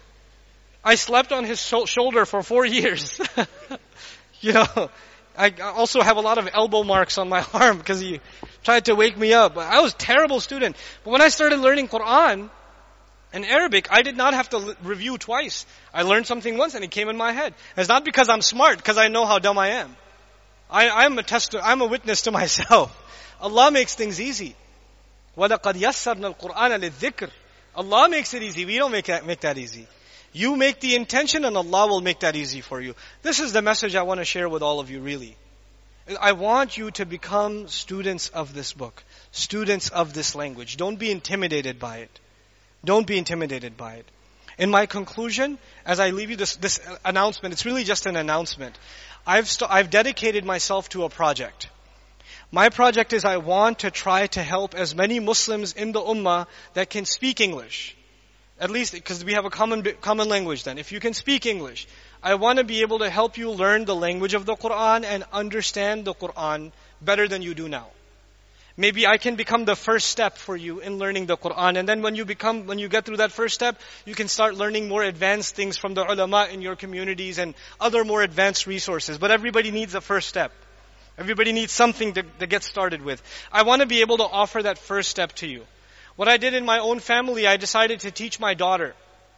I slept on his sh- shoulder for four years. You know, I also have a lot of elbow marks on my arm because he tried to wake me up. I was a terrible student. But when I started learning Quran and Arabic, I did not have to l- review twice. I learned something once and it came in my head. It's not because I'm smart, because I know how dumb I am. I, I'm a test, I'm a witness to myself. Allah makes things easy. وَلَقَدْ يَسَّرْنَا الْقُرْآنَ لِلذِّكْرِ. Allah makes it easy. We don't make that, make that easy. You make the intention and Allah will make that easy for you. This is the message I want to share with all of you, really. I want you to become students of this book. Students of this language. Don't be intimidated by it. Don't be intimidated by it. In my conclusion, as I leave you this, this announcement, it's really just an announcement. I've, st- I've dedicated myself to a project. My project is I want to try to help as many Muslims in the Ummah that can speak English. At least, because we have a common common language then. If you can speak English, I want to be able to help you learn the language of the Quran and understand the Quran better than you do now. Maybe I can become the first step for you in learning the Qur'an. And then when you become, when you get through that first step, you can start learning more advanced things from the ulama in your communities and other more advanced resources. But everybody needs a first step. Everybody needs something to, to get started with. I want to be able to offer that first step to you. What I did in my own family, I decided to teach my daughter.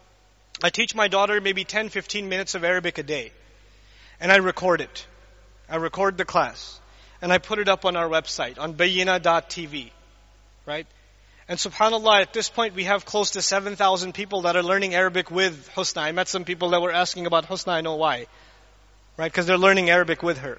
I teach my daughter maybe ten, fifteen minutes of Arabic a day. And I record it. I record the class. And I put it up on our website, on bayyina dot t v. Right? And subhanAllah, at this point we have close to seven thousand people that are learning Arabic with Husna. I met some people that were asking about Husna, I know why. Right? Because they're learning Arabic with her.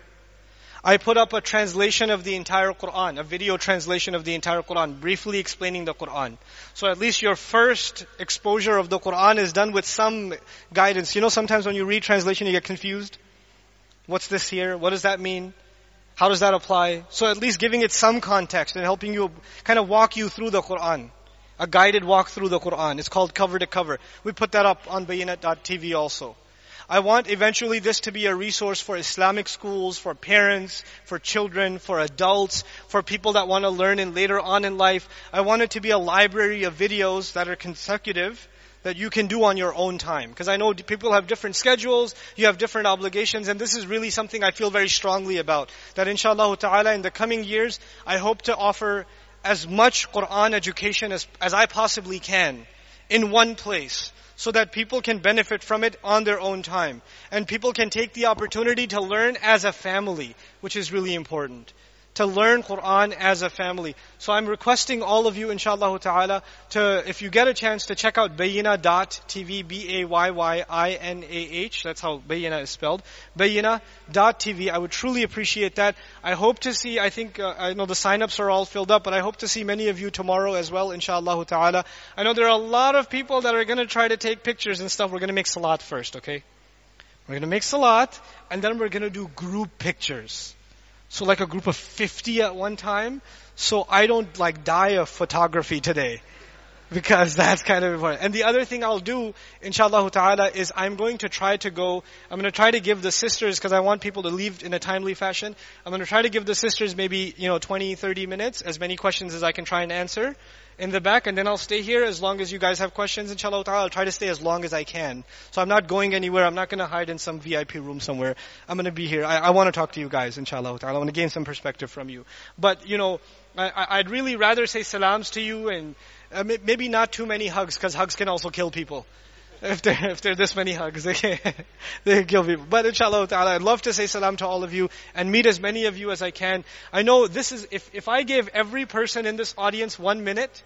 I put up a translation of the entire Qur'an, a video translation of the entire Qur'an, briefly explaining the Qur'an. So at least your first exposure of the Qur'an is done with some guidance. You know, sometimes when you read translation you get confused. What's this here? What does that mean? How does that apply? So at least giving it some context and helping you kind of walk you through the Qur'an. A guided walk through the Qur'an. It's called Cover to Cover. We put that up on bayyina dot t v also. I want eventually this to be a resource for Islamic schools, for parents, for children, for adults, for people that want to learn in later on in life. I want it to be a library of videos that are consecutive, that you can do on your own time. Because I know people have different schedules, you have different obligations, and this is really something I feel very strongly about. That inshallah ta'ala in the coming years, I hope to offer as much Qur'an education as, as I possibly can in one place, so that people can benefit from it on their own time. And people can take the opportunity to learn as a family, which is really important. To learn Qur'an as a family. So I'm requesting all of you, inshallah ta'ala, to, if you get a chance, to check out bayyina dot t v, B A Y Y I N A H. That's how bayyina is spelled. bayyina dot t v. I would truly appreciate that. I hope to see, I think, uh, I know the sign-ups are all filled up, but I hope to see many of you tomorrow as well, inshallah ta'ala. I know there are a lot of people that are going to try to take pictures and stuff. We're going to make salat first, okay? We're going to make salat, and then we're going to do group pictures. So like a group of fifty at one time. So I don't like die of photography today. Because that's kind of important. And the other thing I'll do, inshallah ta'ala, is I'm going to try to go, I'm going to try to give the sisters, because I want people to leave in a timely fashion. I'm going to try to give the sisters maybe, you know, twenty, thirty minutes, as many questions as I can try and answer in the back, and then I'll stay here as long as you guys have questions, inshallah ta'ala. I'll try to stay as long as I can. So I'm not going anywhere. I'm not going to hide in some V I P room somewhere. I'm going to be here. I, I want to talk to you guys, inshallah ta'ala. I want to gain some perspective from you. But, you know, I, I'd really rather say salams to you, and uh, maybe not too many hugs, because hugs can also kill people. If they're, if they're this many hugs, they can, they can kill people. But inshallah ta'ala, I'd love to say salam to all of you and meet as many of you as I can. I know this is, if, if I gave every person in this audience one minute,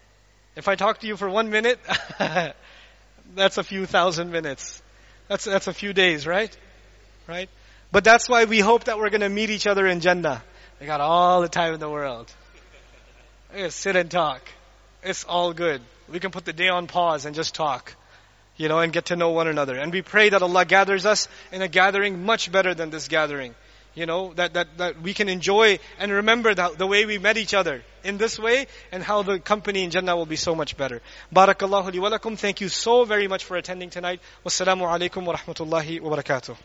if I talk to you for one minute, that's a few thousand minutes. That's, that's a few days, right? Right? But that's why we hope that we're going to meet each other in Jannah. We got all the time in the world. We just sit and talk. It's all good. We can put the day on pause and just talk. You know, and get to know one another. And we pray that Allah gathers us in a gathering much better than this gathering. You know, that, that, that we can enjoy and remember the, the way we met each other in this way, and how the company in Jannah will be so much better. Barakallahu li wa lakum. Thank you so very much for attending tonight. Wassalamu alaikum wa rahmatullahi wa barakatuh.